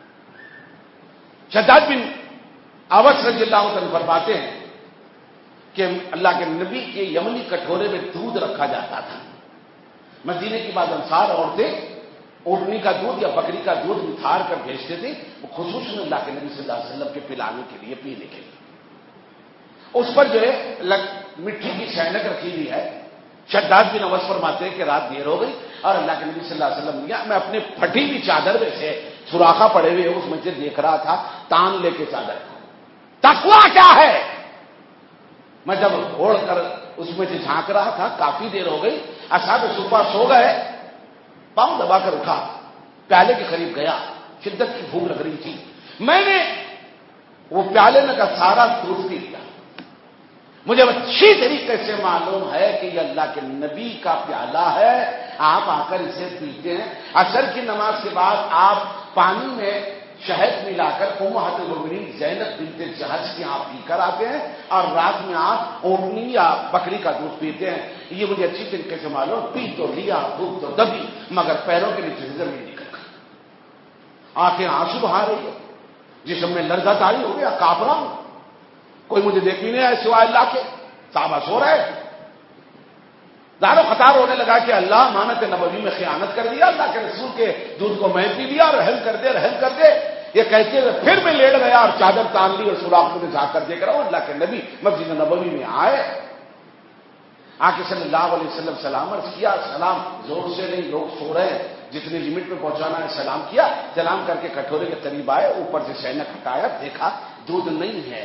شداد بن اوس رضی اللہ عنہ فرماتے ہیں کہ اللہ کے نبی کے یمنی کٹورے میں دودھ رکھا جاتا تھا۔ مدینے کی بعض انصار عورتیں اونٹنی کا دودھ یا بکری کا دودھ نتھار کر بھیجتے تھے، وہ خصوصاً اللہ کے نبی صلی اللہ علیہ وسلم کے پلانے کے لیے، پینے کے لیے۔ اس پر جو ہے مٹی کی شینک رکھی ہوئی ہے۔ شداد بن اوس فرماتے ہیں کہ رات دیر ہو گئی اور اللہ کے نبی صلی اللہ علیہ وسلم نے، میں اپنے پھٹی ہوئی چادر میں سے سوراخا پڑے ہوئے اس میں سے دیکھ رہا تھا، تان لے کے چادر۔ تقویٰ کیا ہے؟ میں جب اوڑھ کر اس میں سے جھانک رہا تھا، کافی دیر ہو گئی، اصحاب صفا سو گئے، پاؤں دبا کر اٹھا، پیالے کے قریب گیا، شدت کی بھوک لگ رہی تھی، میں نے وہ پیالے میں کا سارا دودھ پی لیا۔ مجھے اچھی طریقے سے معلوم ہے کہ یہ اللہ کے نبی کا پیالہ ہے، آپ آ کر اسے پیتے ہیں۔ عصر کی نماز کے بعد آپ پانی میں شہد ملا کر امہات المؤمنین زینب بنت جہش کے یہاں پی کر آتے ہیں اور رات میں آپ اونٹنی یا بکری کا دودھ پیتے ہیں. یہ مجھے اچھی طریقے سے معلوم. پی تو لیا, دودھ تو دبی, مگر پیروں کے نیچے سے زمین نکل گئی. آنکھیں آنسو بہا رہی ہے, جسم میں لرزہ طاری ہو گیا, کانپ رہا ہوں, کوئی مجھے دیکھ نہیں آئے سوائے اللہ کے. صحابہ سو رہے, دار و خطار ہونے لگا کہ اللہ مانت نبوی میں خیانت کر دیا, اللہ کے رسول کے دودھ کو میں پی لیا, رحم کر دے رحم کر دے. یہ کہتے ہوئے پھر میں لیٹ گیا اور چادر تان لی اور سوراخ میں جا کر دیکھ رہا ہوں اللہ کے نبی مسجد نبوی میں آئے. آ کے صلی اللہ علیہ وسلم سلام عرض کیا. سلام زور سے نہیں, لوگ سو رہے ہیں, جتنی لمٹ میں پہنچانا ہے سلام کیا. سلام کر کے کٹورے کے قریب آئے, اوپر سے شہنک ہٹایا, دیکھا دودھ نہیں ہے.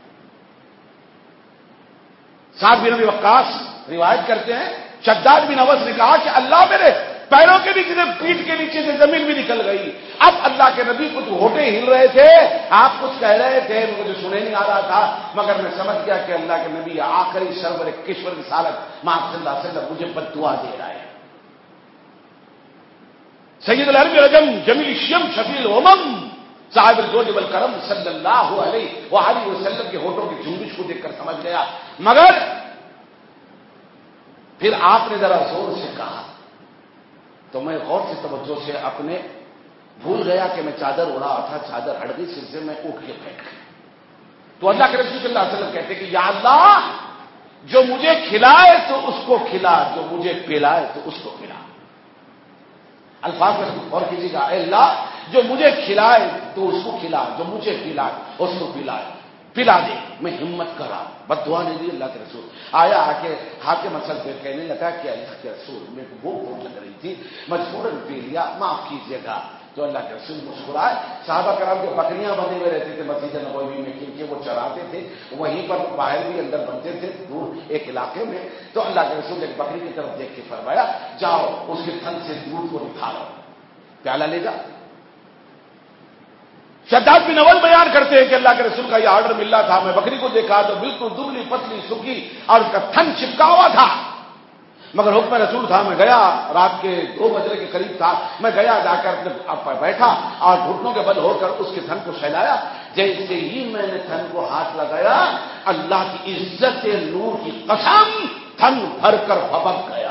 سعد بن ابی وقاص روایت کرتے ہیں شداد بن اوس نے کہا کہ اللہ میرے پیروں کے نیچے سے, پیٹھ کے نیچے سے زمین بھی نکل گئی. اب اللہ کے نبی کچھ ہوٹے ہل رہے تھے, آپ کچھ کہہ رہے تھے, مجھے سنے نہیں آ رہا تھا, مگر میں سمجھ گیا کہ اللہ کے نبی آخری سرور کشور رسالت ماں صلی اللہ علیہ وسلم مجھے بد دعا دے رہا ہے. سید العرب رجم جمیل الشم شفیع الامم صاحب الجود والکرم صلی اللہ علیہ وآلہ وسلم کے ہوٹوں کی جنبش کو دیکھ کر سمجھ گیا. مگر پھر آپ نے ذرا زور سے کہا تو میں غور سے توجہ سے اپنے بھول گیا کہ میں چادر اڑا تھا, چادر ہٹ گئی, سر سے میں اٹھ کے بیٹھ گیا. تو اللہ کے رسول صلی اللہ علیہ وسلم کہتے کہ یا اللہ جو مجھے کھلائے تو اس کو کھلا, جو مجھے پلائے تو اس کو پلا. الفاظ میں غور کیجیے گا, اے اللہ جو مجھے کھلائے تو اس کو کھلا, جو مجھے پلائے اس کو پلائے, پلا دے. میں ہمت کرا, بد دعا نہیں دی. اللہ کے رسول آیا, آ کے ہاتھ کے مسل پہ کہنے لگا کہ اللہ کے رسول میرے کو بھوک بھوک لگ رہی تھی, مجبوراً پی لیا, معاف کیجیے گا. تو اللہ کے رسول مسکرائے. صحابہ کرام کے بکریاں بندے ہوئے رہتے تھے مسجد نبوی میں, کیونکہ وہ چراتے تھے وہیں پر, باہر بھی اندر بنتے تھے دور ایک علاقے میں. تو اللہ کے رسول نے ایک بکری کی طرف دیکھ کے فرمایا جاؤ اس کے تھن سے دودھ کو نکالو, پیالہ لے جا. شداد بن اول بیان کرتے ہیں کہ اللہ کے رسول کا یہ آرڈر ملنا تھا. میں بکری کو دیکھا تو بالکل دبلی پتلی سکی اور اس کا تھن چپکا ہوا تھا, مگر حکم رسول تھا. میں گیا, رات کے دو بجے کے قریب تھا, میں گیا جا کر اپنے بیٹھا اور گھٹنوں کے بل ہو کر اس کے تھن کو سہلایا. جیسے ہی میں نے تھن کو ہاتھ لگایا, اللہ کی عزت نور کی قسم تھن بھر کر بھبک گیا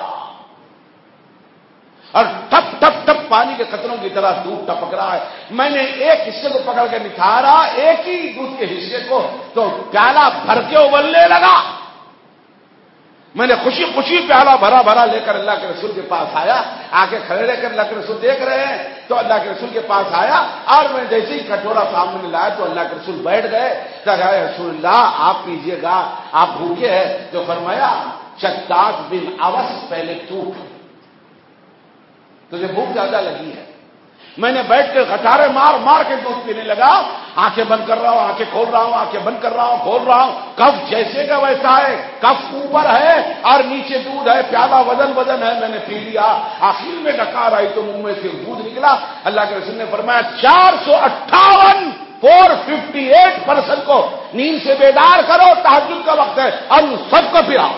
اور ٹپ ٹپ ٹپ پانی کے قطروں کی طرح دودھ ٹپک رہا ہے. میں نے ایک حصے کو پکڑ کے نکھارا, ایک ہی دودھ کے حصے کو, تو پیالہ بھر کے ابلنے لگا. میں نے خوشی خوشی پیالہ بھرا بھرا لے کر اللہ کے رسول کے پاس آیا. آگے کھڑے رہ کر اللہ کے رسول دیکھ رہے ہیں, تو اللہ کے رسول کے پاس آیا اور میں جیسے ہی کٹورا سامنے لایا تو اللہ کے رسول بیٹھ گئے. کہا رسول اللہ آپ پیجیے گا, آپ بھوکے ہیں. تو فرمایا شداد بن اوس پہلے تو, تجھے بھوک زیادہ لگی ہے. میں نے بیٹھ کے غٹارے مار مار کے دودھ پینے لگا. آنکھیں بند کر رہا ہوں, آنکھیں کھول رہا ہوں, آنکھیں بند کر رہا ہوں, کھول رہا ہوں. کف جیسے کا ویسا ہے, کف اوپر ہے اور نیچے دودھ ہے, پیالہ وزن وزن ہے. میں نے پی لیا. آخر میں ڈکار آئی تو منہ میں سے دودھ نکلا. اللہ کے رسول نے فرمایا چار سو اٹھاون فور ففٹی ایٹ پرسنٹ کو نیند سے بیدار کرو, تہجد کا وقت ہے, اور سب کو پلاؤ.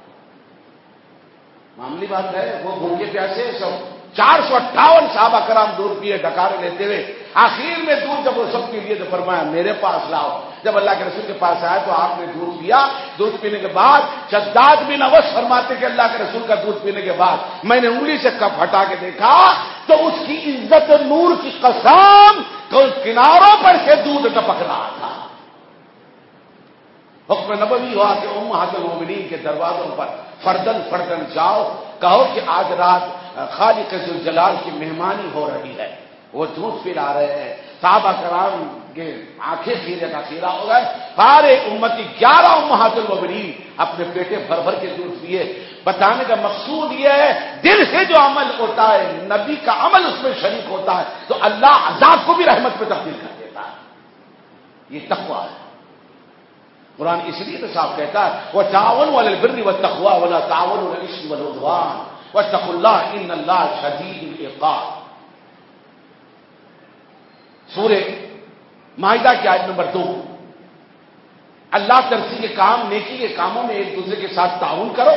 معمولی بات ہے, وہ بھوکے پیاسے سب چار سو اٹھاون صحابہ کرام دودھ پیے ڈکارے لیتے ہوئے. آخر میں دودھ جب وہ سب پی لیے تو فرمایا میرے پاس لاؤ. جب اللہ کے رسول کے پاس آیا تو آپ نے دودھ پیا. دودھ پینے کے بعد شداد بن اوس فرماتے کہ اللہ کے رسول کا دودھ پینے کے بعد میں نے انگلی سے کپ ہٹا کے دیکھا تو اس کی عزت نور کی قسم تو کناروں پر سے دودھ ٹپک رہا تھا. حکم نبوی ہوا کہ امہات المؤمنین کے دروازوں پر فردن فردن جاؤ, کہو کہ آج رات خالق ذوالجلال کی مہمانی ہو رہی ہے. وہ دودھ پلا رہے ہیں. صحابہ کرام کے آنکھیں کھیرے کا کھیرا ہو گئے. سارے امتی گیارہ امہات المؤمنین اپنے پیٹے بھر بھر کے دودھ پیے. بتانے کا مقصود یہ ہے دل سے جو عمل ہوتا ہے, نبی کا عمل اس میں شریک ہوتا ہے, تو اللہ عذاب کو بھی رحمت میں تبدیل کر دیتا ہے. یہ تقویٰ ہے. قرآن اس لیے تو صاحب کہتا ہے وَتَعَاوَنُوا عَلَى الْبِرِّ وَالتَّقْوَىٰ وَلَا تَعَاوَنُوا عَلَى الْإِثْمِ وَالْعُدْوَانِ وَاتَّقُوا اللَّهَ إِنَّ اللَّهَ شَدِيدُ الْعِقَابِ. سورہ مائدہ کی آیت نمبر دو. اللہ ترسی کے کام, نیکی کے کاموں میں ایک دوسرے کے ساتھ تعاون کرو,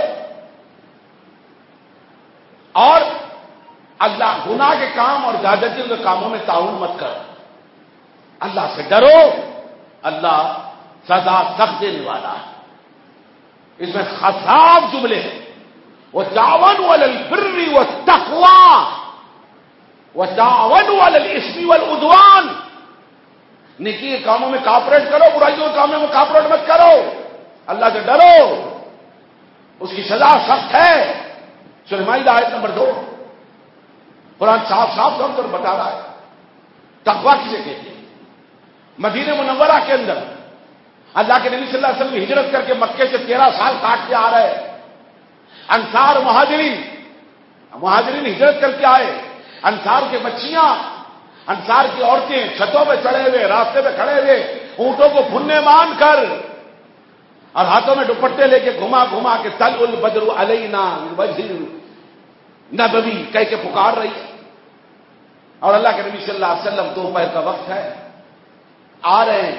اور اللہ گناہ کے کام اور زیادتیوں کے کاموں میں تعاون مت کرو. اللہ سے ڈرو، اللہ سزا سخت دینے والا ہے۔ اس میں خطاب جملے ہیں، وَتَعَوَنُوا عَلَى الْبِرِّ وَالتَّقْوَىٰ وَتَعَوَنُوا عَلَى الْإِثْمِ وَالْعُدْوَانِ، نیکی کے کاموں میں کاپریٹ کرو، برائیوں کے کاموں میں کاپریٹ مت کرو، اللہ سے ڈرو، اس کی سزا سخت ہے۔ سورہ مائدہ آیت نمبر دو، قرآن صاف صاف طور پر بتا رہا ہے تقویٰ کسے کہتے ہیں۔ مدینہ منورہ کے اندر اللہ کے نبی صلی اللہ علیہ وسلم ہجرت کر کے مکے سے تیرہ سال کاٹ کے آ رہے، انصار مہاجرین مہاجرین ہجرت کر کے آئے، انصار کے بچیاں، انصار کی عورتیں چھتوں پہ چڑھے ہوئے، راستے پہ کھڑے ہوئے، اونٹوں کو پھنے مان کر اور ہاتھوں میں دوپٹے لے کے گھما گھما کے تل البدر علینا وجہ نبوی کہہ کے پکار رہی ہے۔ اور اللہ کے نبی صلی اللہ علیہ وسلم دوپہر کا وقت ہے، آ رہے ہیں،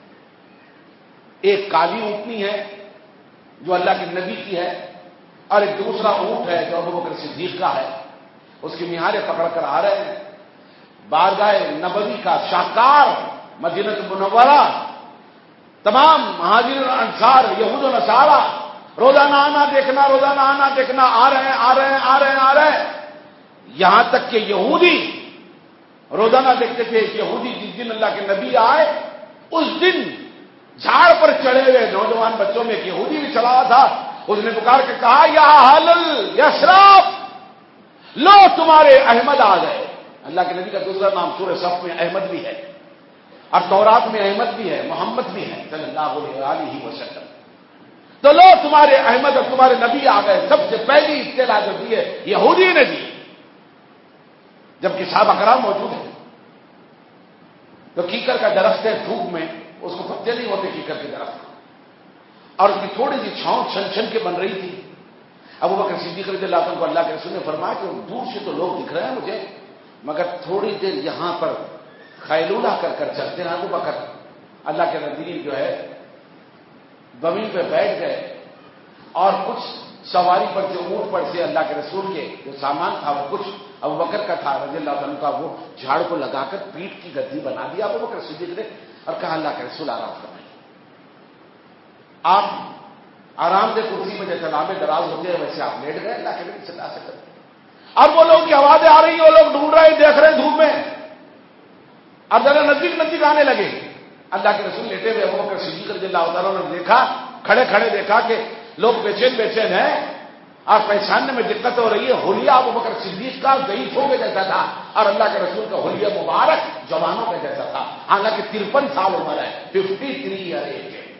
ایک کالی اونٹنی ہے جو اللہ کے نبی کی ہے، اور ایک دوسرا اونٹ ہے جو ابوبکر صدیق کا ہے، اس کی نہاریں پکڑ کر آ رہے ہیں بارگاہ نبوی کا شاہکار مدینہ منورہ۔ تمام مہاجرین اور انصار، یہود و نصارہ، روزانہ آنا دیکھنا روزانہ آنا دیکھنا، آ رہے ہیں آ رہے ہیں آ رہے ہیں آ رہے ہیں یہاں تک کہ یہودی روزانہ دیکھتے تھے، یہودی جس دن اللہ کے نبی آئے اس دن جھاڑ پر چڑھے ہوئے نوجوان بچوں میں ایک یہودی بھی چلا ہوا تھا، اس نے پکار کے کہا یا حلل یثرب، لو تمہارے احمد آ گئے۔ اللہ کے نبی کا دوسرا نام سورہ صف میں احمد بھی ہے، اور تورات میں احمد بھی ہے، محمد بھی ہے صلی اللہ علیہ وسلم۔ تو لو تمہارے احمد اور تمہارے نبی آ گئے۔ سب سے پہلی اطلاع جو دی ہے یہودی نے دی، جبکہ صحابہ کرام موجود ہیں۔ تو کیکر کا درخت ہے، دھوپ میں اس کو پتے نہیں ہوتے کیکر کے درخت، اور اس کی تھوڑی سی چھاؤں چھن چھن کے بن رہی تھی۔ ابو بکر صدیق رضی اللہ عنہ کو اللہ کے رسول نے فرمایا کہ دور سے تو لوگ دکھ رہے ہیں مجھے، مگر تھوڑی دیر یہاں پر خیلولہ کر کر چلتے ہیں ابو بکر۔ اللہ کے نبی جو ہے زمین پہ بیٹھ گئے، اور کچھ سواری پر جو اونٹ پر سے اللہ کے رسول کے جو سامان تھا وہ کچھ ابو بکر کا تھا رضی اللہ عنہ کا، وہ جھاڑ کو لگا کر پیٹ کی گدی بنا دیا ابو بکر صدیق نے، اور کہا اللہ کے رسول آرام فرمائیے۔ آپ آرام دہ کرسی میں جیسے لامے دراز ہوتے ہیں ویسے آپ لیٹ گئے، اللہ کے نبی صلی اللہ علیہ وسلم۔ اور وہ لوگ کی آوازیں آ رہی ہیں، وہ لوگ ڈھونڈ رہے ہیں، دیکھ رہے ہیں دھوپ میں، اور ذرا نزدیک نزدیک آنے لگے۔ اللہ کے رسول لیٹے ہوئے ابو بکر صدیق رضی اللہ عنہ نے دیکھا، کھڑے کھڑے دیکھا کہ لوگ بے چین بے چین ہیں، اور پہچاننے میں دقت ہو رہی ہے۔ حلیہ ابو بکر صدیق کا ضعیفوں کے جیسا تھا، اور اللہ کے رسول کا حلیہ مبارک جوانوں کا جیسا تھا، حالانکہ ترپن سال عمر ہے، ففٹی تھری ایئر ایج ہے۔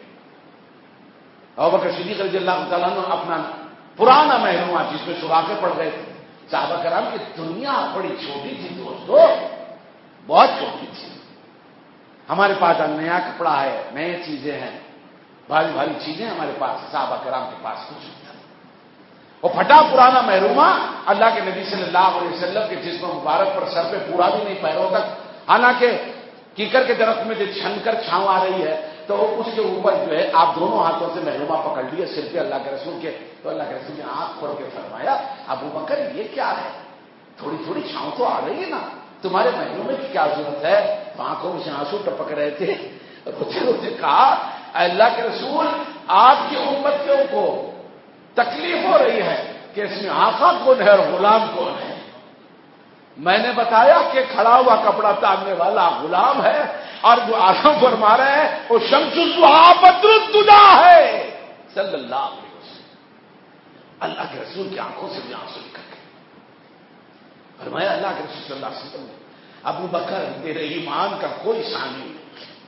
ابو بکر صدیق رضی اللہ تعالیٰ نے اپنا پرانا محرومہ جس میں سوراخیں پڑ گئے تھے، صحابہ کرام کی دنیا بڑی چھوٹی تھی دوستو، بہت چھوٹی تھی۔ ہمارے پاس نیا کپڑا ہے، نئے چیزیں ہیں، بھاری بھاری چیزیں ہمارے پاس، صحابہ کرام کے پاس کچھ نہیں تھا۔ وہ پھٹا پرانا محرومہ اللہ کے نبی صلی اللہ علیہ وسلم کے جسم مبارک پر سر پہ پورا بھی نہیں پیروں تک، حالانکہ کیکر کے درخت میں جو چھن کر چھاؤں آ رہی ہے تو اس کے اوپر جو ہے آپ دونوں ہاتھوں سے محرومہ پکڑ لیے سر پہ اللہ کے رسول کے، تو اللہ کے رسول نے آنکھ کھول کے فرمایا ابو بکر یہ کیا ہے، تھوڑی تھوڑی چھاؤں تو آ رہی ہے نا، تمہارے محرومے کی کیا ضرورت ہے؟ آنکھوں میں سے آنسو ٹپک رہے تھے، روتے روتے کہا اللہ کے رسول آپ کی امتیوں کو تکلیف ہو رہی ہے کہ اس میں آقا کون ہے اور غلام کون ہے؟ میں نے بتایا کہ کھڑا ہوا کپڑا تاننے والا غلام ہے، اور جو آرام فرما رہے ہیں وہ شمس الضحیٰ بدر الدجیٰ ہے صلی اللہ علیہ وسلم۔ اللہ کے رسول کی آنکھوں سے بھی آنسو نکل گئے۔ فرمایا اللہ کے رسول صلی اللہ علیہ وسلم، ابو بکر تیرے ایمان کا کوئی ثانی نہیں،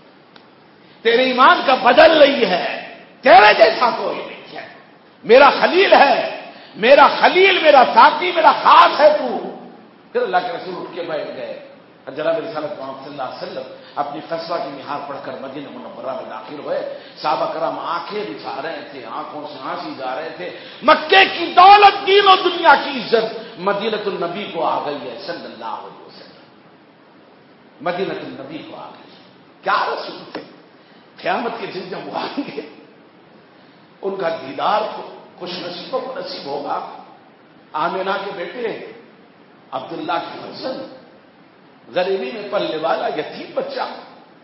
تیرے ایمان کا بدل نہیں ہے، تیرے جیسا کوئی نہیں ہے، میرا خلیل ہے، میرا خلیل میرا ساتھی میرا خاص ہے تو۔ پھر اللہ کے رسول اٹھ کے بیٹھ گئے، اور جناب رسالت محمد صلی اللہ علیہ وسلم اپنی قصبہ کی نہار پڑھ کر مدینہ منورہ میں داخل ہوئے۔ صحابہ کرام آنکھیں بچھا رہے تھے، آنکھوں سے آنسو جا رہے تھے، مکے کی دولت، دین و دنیا کی عزت مدینۃ النبی کو آ گئی ہے صلی اللہ علیہ وسلم، مدینۃ النبی کو آ گئی۔ کیا رسول تھے، قیامت کے دن جب وہ آئیں گے ان کا دیدار خوش نصیبوں کو نصیب ہوگا۔ آمینہ کے بیٹے عبداللہ کی فرزند، غریبی میں پلنے والا یتیم بچہ،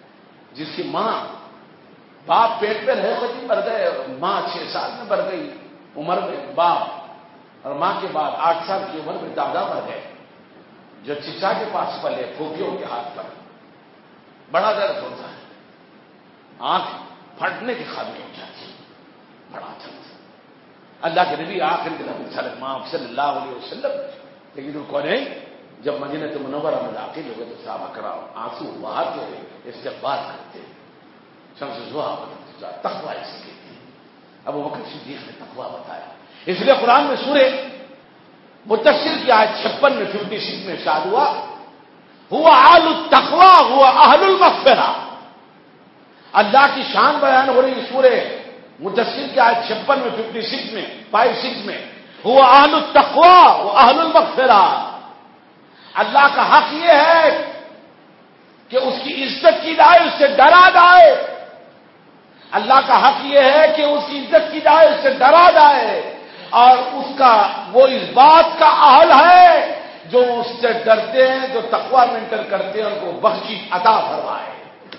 جس کی ماں باپ پیٹ پہ رہے بچی مر گئے، ماں چھ سال میں مر گئی عمر میں باپ، اور ماں کے بعد آٹھ سال کی عمر میں دادا مر گئے، جو چچا کے پاس پلے پھوپھیوں کے ہاتھ پر، بڑا درد ہوتا ہے، آنکھ پھٹنے کی خامی ہو جاتی ہے، بڑا درد۔ اللہ کے نبی آخر کے نبی صلی اللہ علیہ وسلم لیکن ان کو نہیں، جب مدینہ منورہ میں داخل ہوئے تو صحابہ کرام آنسو بہاتے ہوئے استغفار کرتے، شمس ضحیٰ بدلتے جا، تقویٰ اس کی تھی۔ ابو بکر صدیق نے تقویٰ بتایا، اس لیے قرآن میں سورہ مدثر کی آیت چھپن میں ففٹی سکس میں ارشاد ہوا ہوا اہل التقویٰ ہوا اہل المغفرہ۔ اللہ کی شان بیان ہو رہی سورہ مدثر کی آیت چھپن میں ففٹی سکس میں فائیو سکس میں ہوا اہل التقویٰ و اہل المغفرہ۔ اللہ کا حق یہ ہے کہ اس کی عزت کی جائے، اس سے ڈرا جائے۔ اللہ کا حق یہ ہے کہ اس کی عزت کی جائے، اس سے ڈرا جائے، اور اس کا وہ اس بات کا اہل ہے جو اس سے ڈرتے ہیں، جو تقویٰ مینٹین کرتے ہیں، ان کو بخشش عطا فرمائے۔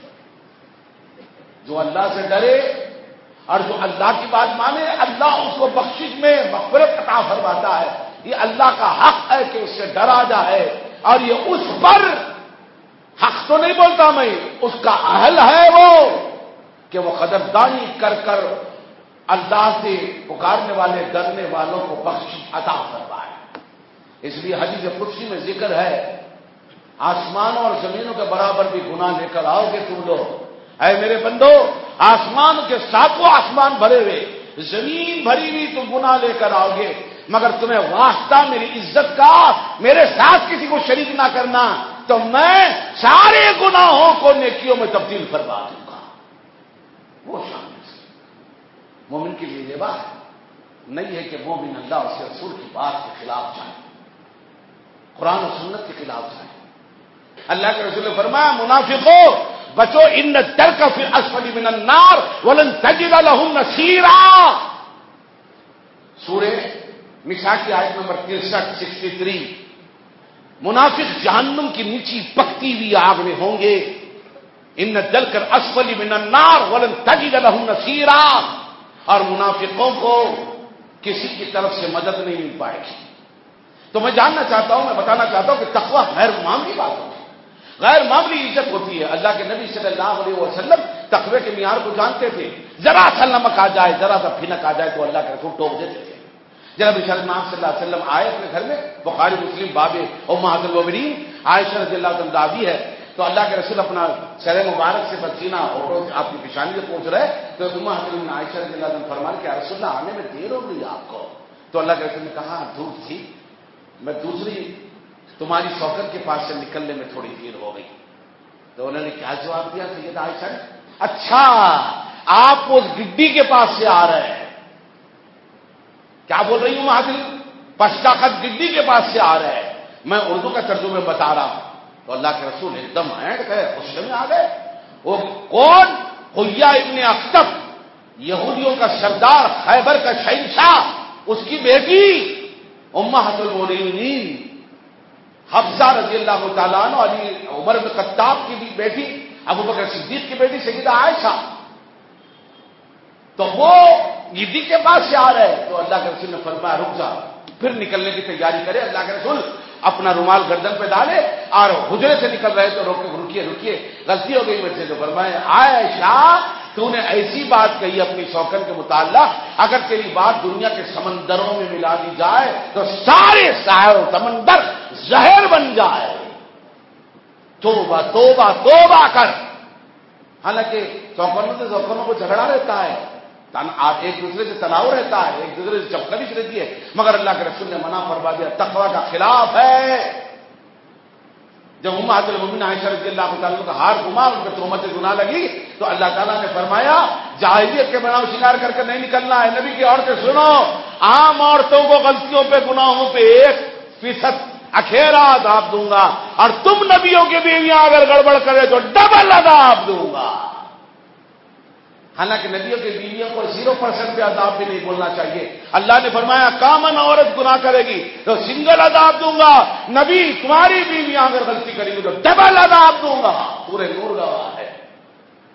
جو اللہ سے ڈرے اور جو اللہ کی بات مانے، اللہ اس کو بخشش میں مغفرت عطا فرماتا ہے۔ یہ اللہ کا حق ہے کہ اس سے ڈرا جائے، اور یہ اس پر حق تو نہیں بولتا میں، اس کا اہل ہے وہ کہ وہ قدردانی کر کر اللہ سے پکارنے والے ڈرنے والوں کو بخشش عطا فرمائے۔ اس لیے حدیث قدسی میں ذکر ہے، آسمانوں اور زمینوں کے برابر بھی گناہ لے کر آؤ گے تم لوگ، اے میرے بندو، آسمان کے ساتوں آسمان بھرے ہوئے، زمین بھری ہوئی تم گناہ لے کر آؤ گے، مگر تمہیں واسطہ میری عزت کا میرے ساتھ کسی کو شریک نہ کرنا، تو میں سارے گناہوں کو نیکیوں میں تبدیل فرما دوں گا۔ وہ شان مومن کے لیے یہ بات نہیں ہے کہ مومن اللہ اور اس کے رسول کی بات کے خلاف جائے، قرآن و سنت کے خلاف جائے۔ اللہ کے رسول نے فرمایا منافقوں بچو، ان الدرک فی الاسفل من النار ولن تجد لهم نصیرا۔ سورہ نساء کی آیت نمبر تریسٹھ سکسٹی تھری، منافق جہنم کی نیچی پکتی ہوئی آگ میں ہوں گے، ان الدرک الاسفل من النار ولن تجد لهم نصیرا، اور منافقوں کو کسی کی طرف سے مدد نہیں مل پائے گی۔ تو میں جاننا چاہتا ہوں، میں بتانا چاہتا ہوں کہ تقویٰ غیر معمولی بات ہوتی ہے، غیر معمولی عزت ہوتی ہے۔ اللہ کے نبی صلی اللہ علیہ وسلم تقوی کے معیار کو جانتے تھے، ذرا سا نمک آ جائے، ذرا سا پھنک آ جائے تو اللہ کے رسول ٹوک دیتے تھے۔ جناب صلی اللہ علیہ وسلم آئے اپنے گھر میں، بخاری مسلم باب امہات المومنین عائشہ رضی اللہ عنہا دعوی ہے، تو اللہ کے رسول اپنا سر مبارک سے پسینہ ہونٹوں سے آپ کی پیشانی سے پہنچ رہے، تو امہات المومنین عائشہ رضی اللہ عنہا فرمان کہ رسول اللہ آنے میں دیر ہو گئی آپ کو، تو اللہ کے رسول نے کہا دھوپ تھی، میں دوسری تمہاری سوکر کے پاس سے نکلنے میں تھوڑی دیر ہو گئی۔ تو انہوں نے کیا جواب دیا سیدہ عائشہ نے؟ اچھا آپ اس گڈی کے پاس سے آ رہے ہیں، کیا بول رہی ہوں مہاجر؟ پشتا خط گڈی کے پاس سے آ رہے ہیں، میں اردو کا ترجمہ بتا رہا ہوں۔ تو اللہ کے رسول ایک دم اینڈ گئے، غصے میں آ گئے۔ وہ کون؟ حیہ ابن اخطب، یہودیوں کا سردار، خیبر کا شہنشاہ، اس کی بیٹی امہات المومنین حفصہ رضی اللہ تعالیٰ عنہ، علی عمر بن خطاب کی بھی بیٹی، ابو بکر صدیق کی بیٹی سیدہ عائشہ، تو وہ گڈی کے پاس سے آ رہے، تو اللہ کے رسول نے فرمایا رک جا، پھر نکلنے کی تیاری کرے۔ اللہ کے رسول اپنا رومال گردن پہ ڈالے اور حجرے سے نکل رہے تو روکے، رکیے رکیے غلطی ہو گئی مجھ سے، تو فرمایا عائشہ تو نے ایسی بات کہی اپنی شوکر کے متعلق، اگر تیری بات دنیا کے سمندروں میں ملا دی جائے تو سارے ساحل و سمندر زہر بن جائے، توبہ توبہ توبہ کر۔ حالانکہ شوکروں سے شوکروں کو جھگڑا رہتا ہے، آپ ایک دوسرے سے تناؤ رہتا ہے، ایک دوسرے سے چپکلش رہتی ہے، مگر اللہ کے رسول نے منع فرما دیا، تقویٰ کا خلاف ہے۔ جب امہات المومنین عائشہ رضی اللہ تعالیٰ کا ہار گما، ان پہ تہمت گناہ لگی، تو اللہ تعالیٰ نے فرمایا جاہلیت کے بناؤ شکار کر کے نہیں نکلنا ہے۔ نبی کی عورتیں سنو، عام عورتوں کو غلطیوں پہ گناہوں پہ ایک فیصد اکھیرا عذاب دوں گا، اور تم نبیوں کی بیویاں اگر گڑبڑ کرے تو ڈبل عذاب دوں گا۔ حالانکہ نبیوں کی بیویوں کو زیرو پرسینٹ پہ عذاب بھی نہیں بولنا چاہیے۔ اللہ نے فرمایا کامن عورت گناہ کرے گی تو سنگل عذاب دوں گا، نبی تمہاری بیویاں اگر غلطی کریں گی تو ڈبل عذاب دوں گا۔ پورے نور گواہ ہے۔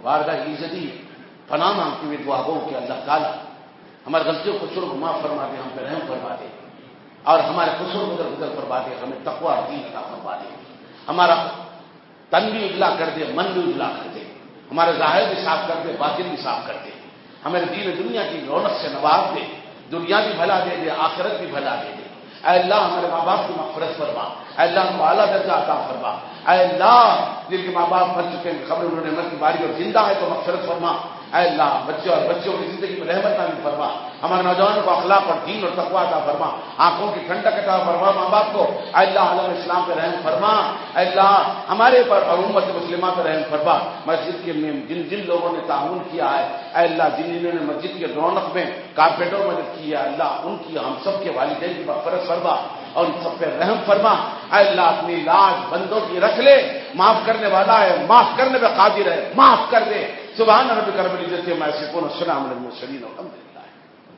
بارگاہ ایزدی پناہ مانگتے ہوئے دعا گو کہ اللہ تعالیٰ ہمارے غلطیوں کو قصور کو معاف فرما دے، ہم پہ رحم فرما دے، اور ہمارے قصور بدل بدل فرما دے، ہمیں تقوی اور دین عطا فرما دے، ہمارا تن بھی اجلا کر دے، من بھی اجلا کر دے، ہمارے ظاہر بھی صاف کر دے، باطن بھی صاف کر دے، ہمارے دین دنیا کی رونق سے نواز دے، دنیا بھی بھلا دے دے، آخرت بھی بھلا دے دے۔ اے اللہ ہمارے ماں باپ کی مغفرت فرما، اے اللہ ہم کو اعلیٰ درجہ عطا فرما، اے اللہ جن کے ماں باپ مر چکے ہیں خبر انہوں نے مر کی باری اور زندہ ہے تو مغفرت فرما، اے اللہ بچے اور بچوں کی زندگی میں رحمت نازل فرما، ہمارے نوجوانوں کو اخلاق اور دین اور تقویٰ عطا فرما، آنکھوں کی ٹھنڈک عطا فرما ماں باپ کو، اے اللہ عالم اسلام پہ رحم فرما، اے اللہ ہمارے پر اور امت مسلمہ پہ رحم فرما۔ مسجد کے میں جن جن لوگوں نے تعاون کیا ہے، اے اللہ جن جنہوں نے مسجد کی رونق میں کارپیٹوں میں مدد کی ہے، اللہ ان کی ہم سب کے والدین کی مغفرت فرما اور ان سب پہ رحم فرما، اے اللہ اپنی لاج بندوں کی رکھ لے، معاف کرنے والا ہے، معاف کرنے پہ قادر ہے، معاف کر دے۔ سبحان ربک رب العزت عما یصفون، والسلام علی المرسلین، والحمد للہ۔